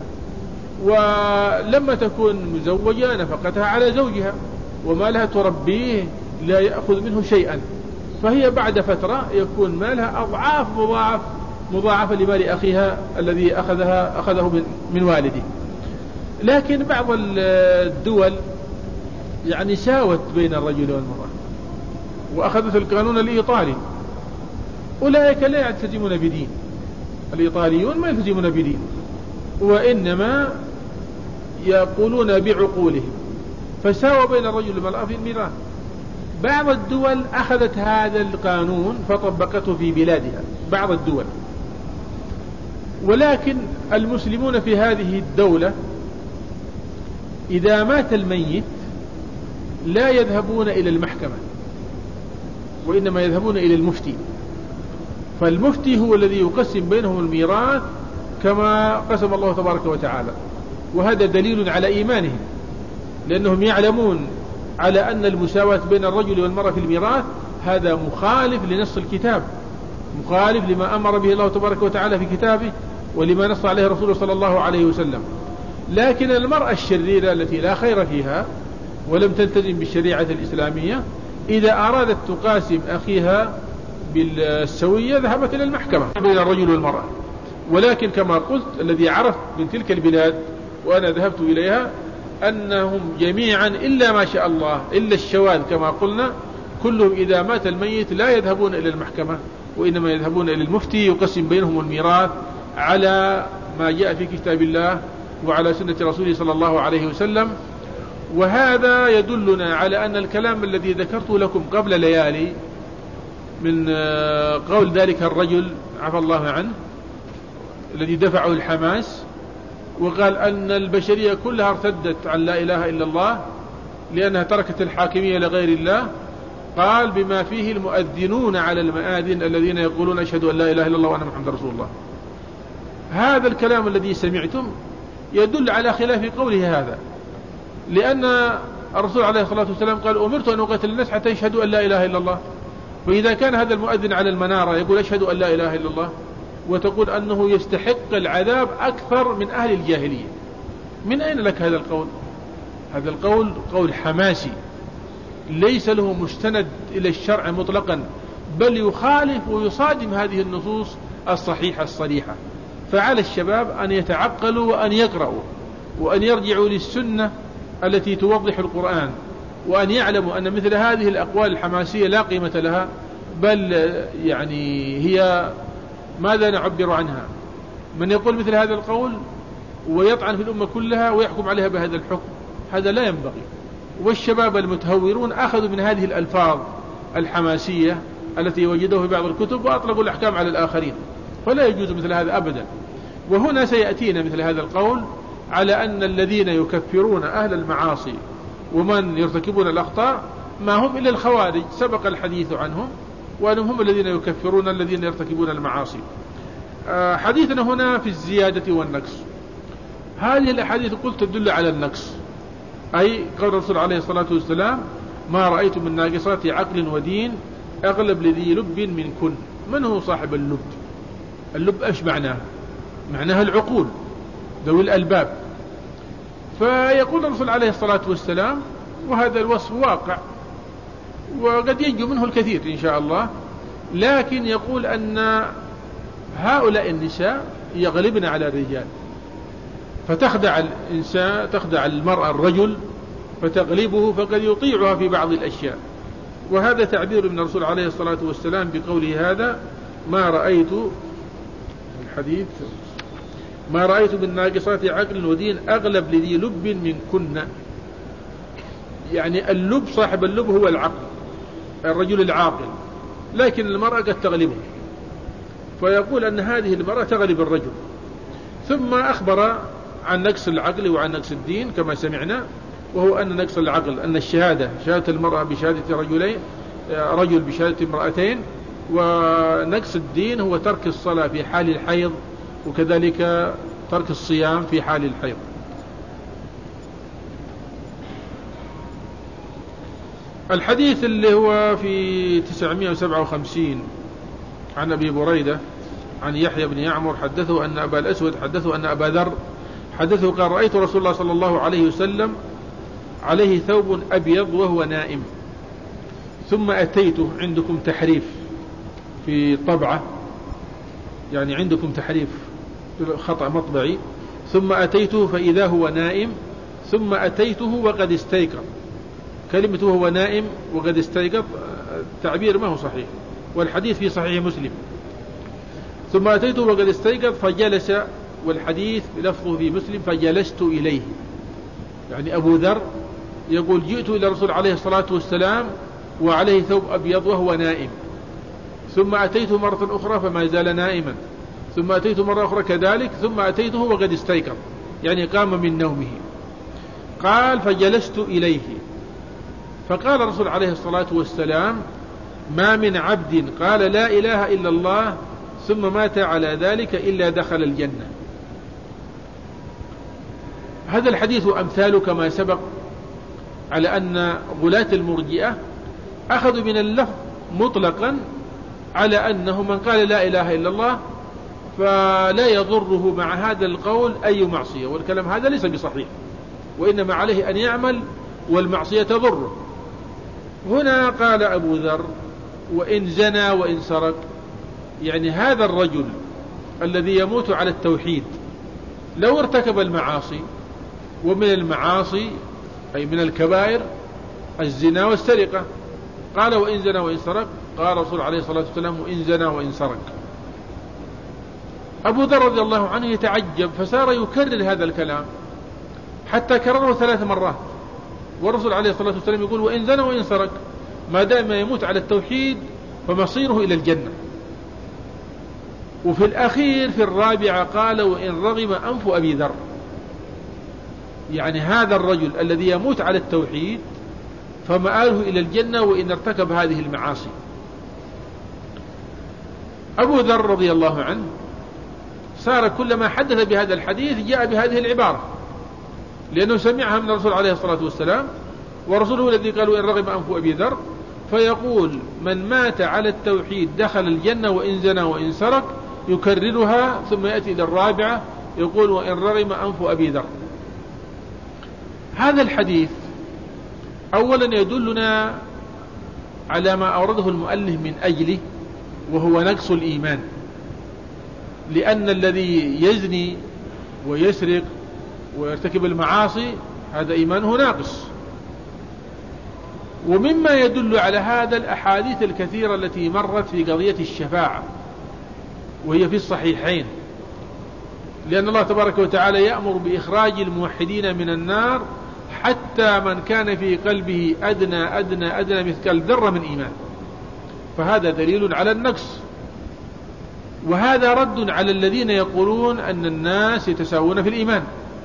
ولما تكون مزوجة نفقتها على زوجها ومالها تربيه لا يأخذ منه شيئا، فهي بعد فترة يكون مالها أضعاف مضاعفة لمال أخيها الذي أخذه من والده. لكن بعض الدول يعني ساوت بين الرجل والمرأة وأخذت القانون الإيطالي. أولئك لا يلتزمون بدين، الإيطاليون ما يلتزمون بدين وإنما يقولون بعقولهم، فساوى بين الرجل والمرأة في الميراث. بعض الدول أخذت هذا القانون فطبقته في بلادها، بعض الدول. ولكن المسلمون في هذه الدولة إذا مات الميت لا يذهبون إلى المحكمة وإنما يذهبون إلى المفتي، فالمفتي هو الذي يقسم بينهم الميراث كما قسم الله تبارك وتعالى. وهذا دليل على إيمانهم، لأنهم يعلمون على أن المساواة بين الرجل والمرأة في الميراث هذا مخالف لنص الكتاب، مخالف لما أمر به الله تبارك وتعالى في كتابه ولما نص عليه رسوله صلى الله عليه وسلم. لكن المرأة الشريرة التي لا خير فيها ولم تلتزم بالشريعة الإسلامية إذا أرادت تقاسم أخيها بالسوية ذهبت إلى المحكمة بين الرجل والمرأة. ولكن كما قلت الذي عرفت من تلك البلاد وأنا ذهبت إليها أنهم جميعا إلا ما شاء الله إلا الشواذ كما قلنا كلهم إذا مات الميت لا يذهبون إلى المحكمة وإنما يذهبون إلى المفتي يقسم بينهم الميراث على ما جاء في كتاب الله وعلى سنة رسوله صلى الله عليه وسلم. وهذا يدلنا على أن الكلام الذي ذكرته لكم قبل ليالي من قول ذلك الرجل عفى الله عنه الذي دفعه الحماس وقال أن البشرية كلها ارتدت عن لا إله إلا الله لأنها تركت الحاكمية لغير الله، قال بما فيه المؤذنون على المآذن الذين يقولون أشهد أن لا إله إلا الله وأن محمد رسول الله. هذا الكلام الذي سمعتم يدل على خلاف قوله هذا، لأن الرسول عليه الصلاة والسلام قال أمرت أن أقاتل الناس حتى يشهدوا أن لا إله إلا الله، فإذا كان هذا المؤذن على المنارة يقول أشهد أن لا إله إلا الله، وتقول أنه يستحق العذاب أكثر من أهل الجاهلية، من أين لك هذا القول؟ هذا القول قول حماسي ليس له مستند إلى الشرع مطلقا، بل يخالف ويصادم هذه النصوص الصحيحة الصريحة. فعلى الشباب أن يتعقلوا وأن يقرأوا وأن يرجعوا للسنة التي توضح القرآن، وأن يعلموا أن مثل هذه الأقوال الحماسية لا قيمة لها، بل يعني هي ماذا نعبر عنها؟ من يقول مثل هذا القول ويطعن في الأمة كلها ويحكم عليها بهذا الحكم، هذا لا ينبغي. والشباب المتهورون أخذوا من هذه الألفاظ الحماسية التي وجدوها في بعض الكتب وأطلقوا الأحكام على الآخرين، فلا يجوز مثل هذا أبدا. وهنا سيأتينا مثل هذا القول على أن الذين يكفرون أهل المعاصي ومن يرتكبون الأخطاء ما هم إلا الخوارج، سبق الحديث عنهم، وأنهم هم الذين يكفرون الذين يرتكبون المعاصي. حديثنا هنا في الزيادة والنقص. هذه الأحاديث قلت تدل على النقص، أي قول الرسول عليه الصلاة والسلام: ما رأيت من ناقصات عقل ودين أغلب لذي لب منكن. من هو صاحب اللب؟ اللب إيش معناه؟ معناها العقول، ذوي الألباب. فيقول الرسول عليه الصلاة والسلام، وهذا الوصف واقع وقد ينجو منه الكثير إن شاء الله، لكن يقول أن هؤلاء النساء يغلبن على الرجال، فتخدع الإنسان، تخدع المرأة الرجل فتغلبه، فقد يطيعها في بعض الأشياء. وهذا تعبير من الرسول عليه الصلاة والسلام بقوله هذا: ما رأيت الحديث ما رأيت من ناقصات عقل ودين أغلب لذي لب منكن. يعني اللب، صاحب اللب هو العقل، الرجل العاقل، لكن المرأة قد تغلبه، فيقول أن هذه المرأة تغلب الرجل. ثم أخبر عن نقص العقل وعن نقص الدين كما سمعنا، وهو أن نقص العقل أن الشهادة، شهادة المرأة بشهادة رجلين، رجل بشهادة امرأتين، ونقص الدين هو ترك الصلاة في حال الحيض، وكذلك ترك الصيام في حال الحيض. الحديث اللي هو في 957 عن أبي بريدة عن يحيى بن يعمر حدثه أن أبا الأسود حدثه أن أبا ذر حدثه قال: رأيت رسول الله صلى الله عليه وسلم عليه ثوب أبيض وهو نائم، ثم أتيته. عندكم تحريف في طبعة، يعني عندكم تحريف خطأ مطبعي: ثم أتيته فإذا هو نائم، ثم أتيته وقد استيقظ. كلمة وهو نائم وقد استيقظ تعبير ما هو صحيح، والحديث في صحيح مسلم. ثم أتيته وقد استيقظ فجلس، والحديث لفظه في مسلم فجلست إليه. يعني أبو ذر يقول: جئت إلى الرسول عليه الصلاة والسلام وعليه ثوب أبيض وهو نائم، ثم أتيته مرة أخرى فما زال نائما، ثم أتيته مرة أخرى كذلك، ثم أتيته وقد استيقظ، يعني قام من نومه. قال: فجلست إليه، فقال الرسول عليه الصلاة والسلام: ما من عبد قال لا إله إلا الله ثم مات على ذلك إلا دخل الجنة. هذا الحديث أمثال كما سبق على أن غلاة المرجئة أخذوا من اللفظ مطلقا على أنه من قال لا إله إلا الله فلا يضره مع هذا القول أي معصية، والكلام هذا ليس بصحيح، وإنما عليه أن يعمل والمعصية تضره. هنا قال أبو ذر: وإن زنى وإن سرق، يعني هذا الرجل الذي يموت على التوحيد لو ارتكب المعاصي، ومن المعاصي أي من الكبائر الزنا والسرقة، قال: وإن زنى وإن سرق، قال الرسول عليه الصلاة والسلام: وإن زنى وإن سرق. أبو ذر رضي الله عنه يتعجب، فصار يكرر هذا الكلام حتى كرره 3 مرات، والرسول عليه الصلاة والسلام يقول: وإن زنى وإن سرق، ما دام يموت على التوحيد فمصيره إلى الجنة. وفي الأخير في الرابعة قال: وإن رغم أنف أبي ذر، يعني هذا الرجل الذي يموت على التوحيد فمآله إلى الجنة وإن ارتكب هذه المعاصي. أبو ذر رضي الله عنه صار كلما حدث بهذا الحديث جاء بهذه العبارة، لأنه سمعها من الرسول عليه الصلاة والسلام، ورسوله الذي قال: وإن رغم أنف أبي ذر، فيقول من مات على التوحيد دخل الجنة وإن زنى وإن سرق، يكررها ثم يأتي إلى الرابعة يقول وإن رغم أنف أبي ذر. هذا الحديث أولا يدلنا على ما أورده المؤلف من أجله، وهو نقص الإيمان، لأن الذي يزني ويسرق ويرتكب المعاصي هذا إيمانه ناقص. ومما يدل على هذا الأحاديث الكثيرة التي مرت في قضية الشفاعة، وهي في الصحيحين، لأن الله تبارك وتعالى يأمر بإخراج الموحدين من النار حتى من كان في قلبه أدنى مثقال ذرة من إيمان، فهذا دليل على النقص. وهذا رد على الذين يقولون أن الناس يتساوون في الإيمان،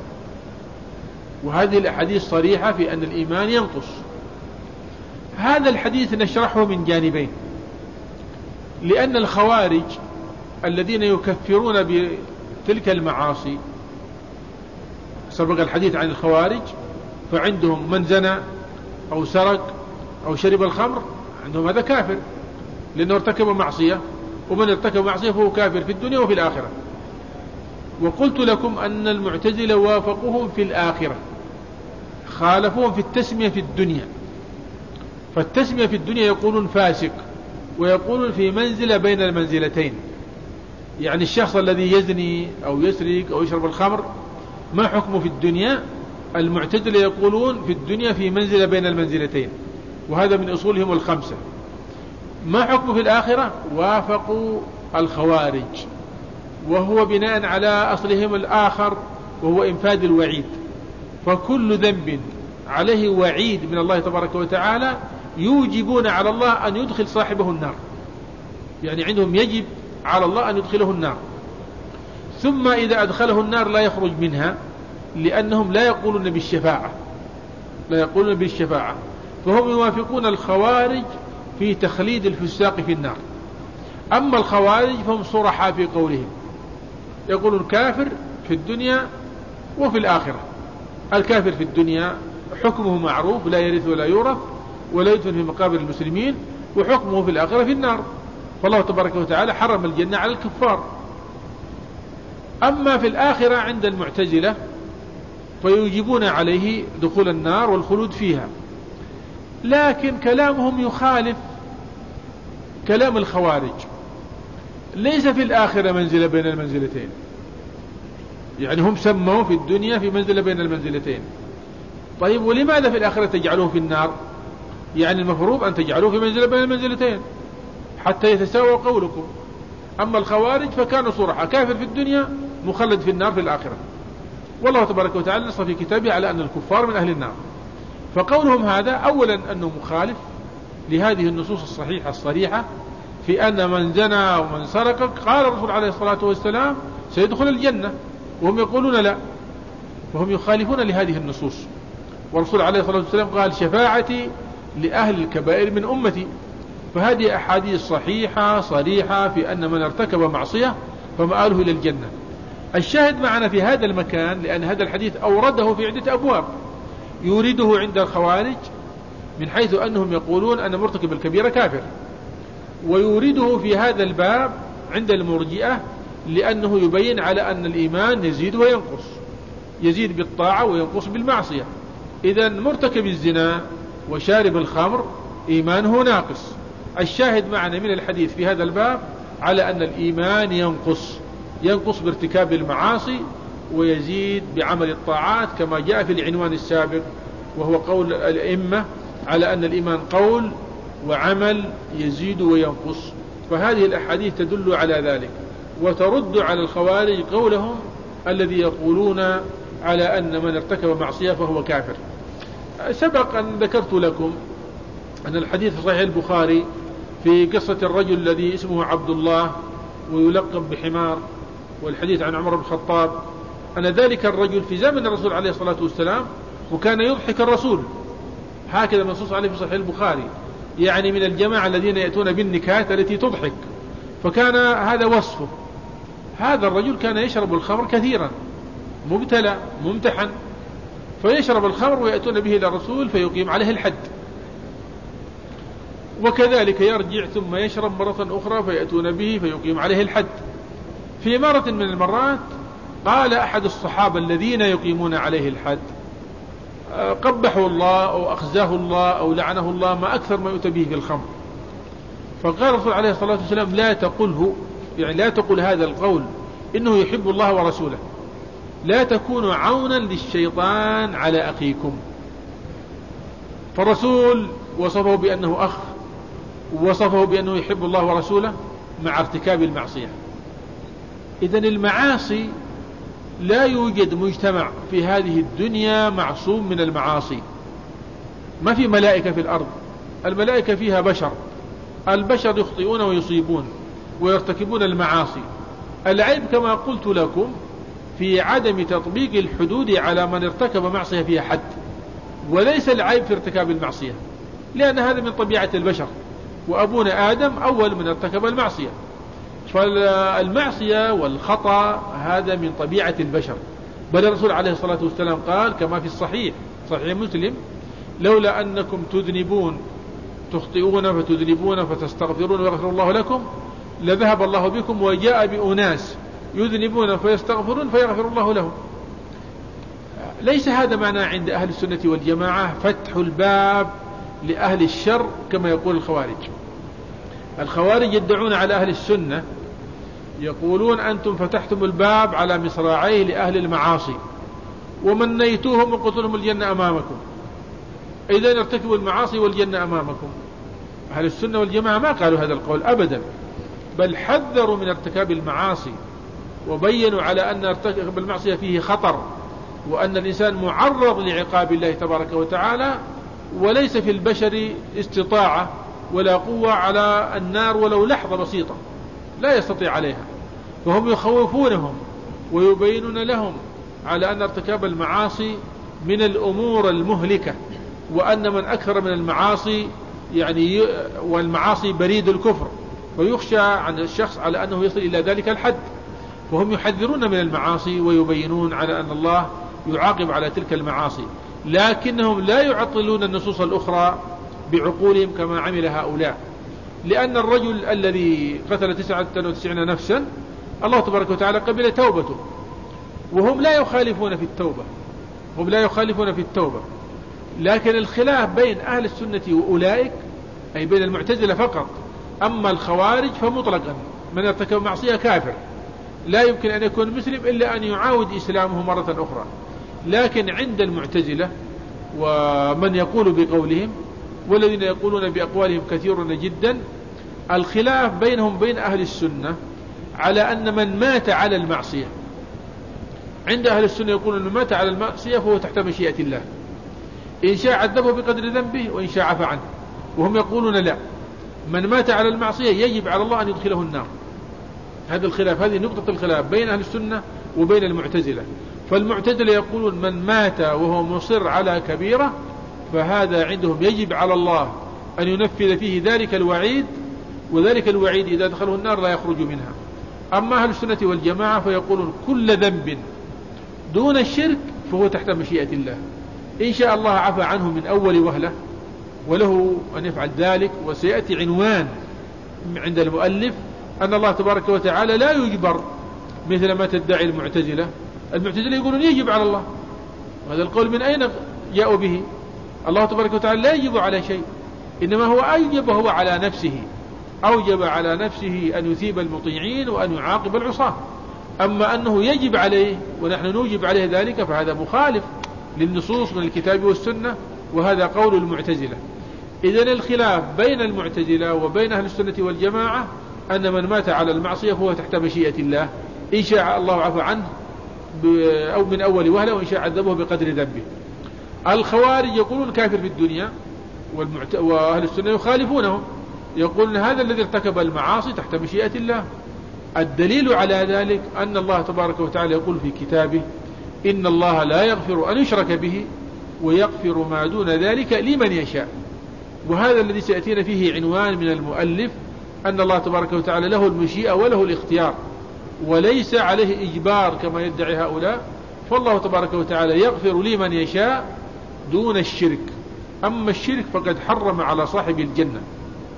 وهذه الأحاديث صريحة في أن الإيمان ينقص. هذا الحديث نشرحه من جانبين، لأن الخوارج الذين يكفرون بتلك المعاصي، سبق الحديث عن الخوارج، فعندهم من زنى أو سرق أو شرب الخمر عندهم هذا كافر لأنه ارتكب معصية، ومن ارتكب معصية فهو كافر في الدنيا وفي الآخرة. وقلت لكم أن المعتزلة وافقوهم في الآخرة، خالفوهم في التسمية في الدنيا. فالتسمية في الدنيا يقولون فاسق، ويقولون في منزلة بين المنزلتين، يعني الشخص الذي يزني أو يسرق أو يشرب الخمر ما حكمه في الدنيا؟ المعتزلة يقولون في الدنيا في منزلة بين المنزلتين، وهذا من أصولهم الخمسة. ما حكمه في الآخرة؟ وافقوا الخوارج، وهو بناء على أصلهم الآخر، وهو إنفاذ الوعيد. فكل ذنب عليه وعيد من الله تبارك وتعالى يوجبون على الله أن يدخل صاحبه النار، يعني عندهم يجب على الله أن يدخله النار، ثم إذا أدخله النار لا يخرج منها، لأنهم لا يقولون بالشفاعة، فهم يوافقون الخوارج في تخليد الفساق في النار. أما الخوارج فهم صرحاء في قولهم، يقولون كافر في الدنيا وفي الآخرة. الكافر في الدنيا حكمه معروف، لا يرث ولا يورث ولا يدفن في مقابر المسلمين، وحكمه في الآخرة في النار، فالله تبارك وتعالى حرم الجنة على الكفار. أما في الآخرة عند المعتزلة فيوجبون عليه دخول النار والخلود فيها، لكن كلامهم يخالف كلام الخوارج. ليس في الآخرة منزلة بين المنزلتين، يعني هم سموا في الدنيا في منزلة بين المنزلتين. طيب ولماذا في الآخرة تجعلوه في النار؟ يعني المفروض أن تجعلوه في منزلة بين المنزلتين حتى يتساوى قولكم. أما الخوارج فكانوا صرحا، كافر في الدنيا مخلد في النار في الآخرة، والله تبارك وتعالى نص في كتابه على أن الكفار من أهل النار. فقولهم هذا أولا أنه مخالف لهذه النصوص الصحيحة الصريحة في أن من زنى ومن سرق قال الرسول عليه الصلاة والسلام سيدخل الجنة، وهم يقولون لا، وهم يخالفون لهذه النصوص. والرسول عليه الصلاة والسلام قال شفاعتي لأهل الكبائر من أمتي. فهذه أحاديث صحيحة صريحة في أن من ارتكب معصية فمآله إلى الجنة. الشاهد معنا في هذا المكان، لأن هذا الحديث أورده في عدة أبواب، يورده عند الخوارج من حيث أنهم يقولون أن مرتكب الكبيرة كافر، ويورده في هذا الباب عند المرجئة لأنه يبين على أن الإيمان يزيد وينقص، يزيد بالطاعة وينقص بالمعصية. إذن مرتكب الزنا وشارب الخمر إيمانه ناقص. الشاهد معنا من الحديث في هذا الباب على أن الإيمان ينقص بارتكاب المعاصي ويزيد بعمل الطاعات، كما جاء في العنوان السابق وهو قول الأئمة على أن الإيمان قول وعمل يزيد وينقص. فهذه الأحاديث تدل على ذلك، وترد على الخوارج قولهم الذي يقولون على أن من ارتكب معصية فهو كافر. سبق أن ذكرت لكم أن الحديث في صحيح البخاري في قصة الرجل الذي اسمه عبد الله ويلقب بحمار، والحديث عن عمر بن الخطاب أن ذلك الرجل في زمن الرسول عليه الصلاة والسلام وكان يضحك الرسول، هكذا منصوص عليه في صحيح البخاري، يعني من الجماعة الذين يأتون بالنكات التي تضحك، فكان هذا وصفه. هذا الرجل كان يشرب الخمر كثيرا، مبتلى ممتحن، فيشرب الخمر ويأتون به إلى الرسول فيقيم عليه الحد. وكذلك يرجع ثم يشرب مرة أخرى فيأتون به فيقيم عليه الحد. في مرة من المرات قال أحد الصحابة الذين يقيمون عليه الحد قبحه الله أو أخزاه الله أو لعنه الله ما أكثر ما يؤتى به في الخمر. فقال الرسول عليه الصلاة والسلام لا تقله، يعني لا تقل هذا القول إنه يحب الله ورسوله، لا تكونوا عونا للشيطان على أخيكم. فالرسول وصفه بأنه أخ، ووصفه بأنه يحب الله ورسوله مع ارتكاب المعصية. إذن المعاصي لا يوجد مجتمع في هذه الدنيا معصوم من المعاصي. ما في ملائكة في الأرض، الملائكة فيها بشر، البشر يخطئون ويصيبون ويرتكبون المعاصي. العيب كما قلت لكم في عدم تطبيق الحدود على من ارتكب معصية فيها حد، وليس العيب في ارتكاب المعصية، لأن هذا من طبيعة البشر، وأبونا آدم أول من ارتكب المعصية. فالمعصية والخطأ هذا من طبيعة البشر. بل الرسول عليه الصلاة والسلام قال كما في صحيح مسلم لولا أنكم تذنبون تخطئون فتذنبون فتستغفرون ويغفر الله لكم لذهب الله بكم وجاء بأناس يذنبون فيستغفرون فيغفر الله لهم. ليس هذا معنى عند أهل السنة والجماعة فتح الباب لأهل الشر كما يقول الخوارج. الخوارج يدعون على أهل السنة، يقولون أنتم فتحتم الباب على مصراعيه لأهل المعاصي ومنيتوهم وقلتلهم الجنة أمامكم، إذن ارتكبوا المعاصي والجنة أمامكم. أهل السنة والجماعة ما قالوا هذا القول أبدا، بل حذروا من ارتكاب المعاصي وبينوا على أن ارتكاب المعصية فيه خطر، وأن الإنسان معرض لعقاب الله تبارك وتعالى، وليس في البشر استطاعة ولا قوة على النار ولو لحظة بسيطة، لا يستطيع عليها. فهم يخوفونهم ويبينون لهم على أن ارتكاب المعاصي من الأمور المهلكة، وأن من أكثر من المعاصي يعني والمعاصي بريد الكفر، فيخشى عن الشخص على أنه يصل إلى ذلك الحد. فهم يحذرون من المعاصي ويبينون على أن الله يعاقب على تلك المعاصي، لكنهم لا يعطلون النصوص الأخرى بعقولهم كما عمل هؤلاء. لأن الرجل الذي قتل 99 نفسا الله تبارك وتعالى قبل توبته، وهم لا يخالفون في التوبة، هم لا يخالفون في التوبة. لكن الخلاف بين أهل السنة وأولئك أي بين المعتزلة فقط. أما الخوارج فمطلقا من ارتكب معصية كافر، لا يمكن أن يكون مسلم إلا أن يعاود إسلامه مرة أخرى. لكن عند المعتزلة ومن يقول بقولهم والذين يقولون بأقوالهم كثير جدا، الخلاف بينهم بين أهل السنة على أن من مات على المعصية، عند أهل السنة يقولون من مات على المعصية فهو تحت مشيئة الله، إن شاء عذبه بقدر ذنبه وإن شاء عفى عنه. وهم يقولون لا، من مات على المعصية يجب على الله أن يدخله النار. هذا الخلاف، هذه نقطة الخلاف بين أهل السنة وبين المعتزلة. فالمعتزلة يقولون من مات وهو مصر على كبيرة فهذا عندهم يجب على الله أن ينفذ فيه ذلك الوعيد، وذلك الوعيد إذا دخله النار لا يخرج منها. أما أهل السنة والجماعة فيقولون كل ذنب دون الشرك فهو تحت مشيئة الله، إن شاء الله عفى عنه من أول وهلة وله أن يفعل ذلك. وسيأتي عنوان عند المؤلف أن الله تبارك وتعالى لا يجبر مثل ما تدعي المعتزلة. المعتزلة يقولون يجب على الله، وهذا القول من أين جاءوا به؟ الله تبارك وتعالى لا يجب على شيء، إنما هو أوجب هو على نفسه، أوجب على نفسه أن يثيب المطيعين وأن يعاقب العصاة. أما أنه يجب عليه ونحن نوجب عليه ذلك فهذا مخالف للنصوص من الكتاب والسنة، وهذا قول المعتزلة. إذن الخلاف بين المعتزلة وبين أهل السنة والجماعة أن من مات على المعصية فهو تحت مشيئة الله، إن شاء الله عفى عنه أو من أول وهلة وإن شاء عذبه بقدر ذنبه. الخوارج يقولون كافر في الدنيا، وأهل السنة يخالفونهم، يقولون هذا الذي ارتكب المعاصي تحت مشيئة الله. الدليل على ذلك أن الله تبارك وتعالى يقول في كتابه إن الله لا يغفر أن يشرك به ويغفر ما دون ذلك لمن يشاء. وهذا الذي سيأتينا فيه عنوان من المؤلف أن الله تبارك وتعالى له المشيئة وله الاختيار، وليس عليه إجبار كما يدعي هؤلاء. فالله تبارك وتعالى يغفر لمن يشاء دون الشرك، أما الشرك فقد حرم على صاحب الجنة.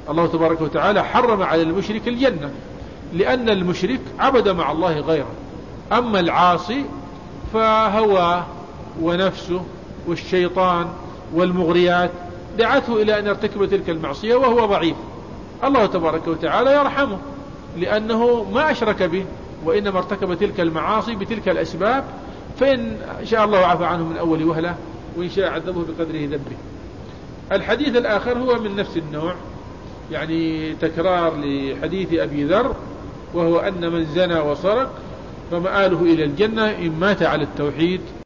الله تبارك وتعالى حرم على المشرك الجنة، لأن المشرك عبد مع الله غيره. أما العاصي فهو ونفسه والشيطان والمغريات دعته إلى أن يرتكب تلك المعصية وهو ضعيف. الله تبارك وتعالى يرحمه لأنه ما أشرك به، وإنما ارتكب تلك المعاصي بتلك الأسباب، فإن شاء الله عفى عنه من أول وهلة، وإن شاء عذبه بقدره ذنبه. الحديث الآخر هو من نفس النوع، يعني تكرار لحديث أبي ذر، وهو أن من زنى وسرق فمآله إلى الجنة إن مات على التوحيد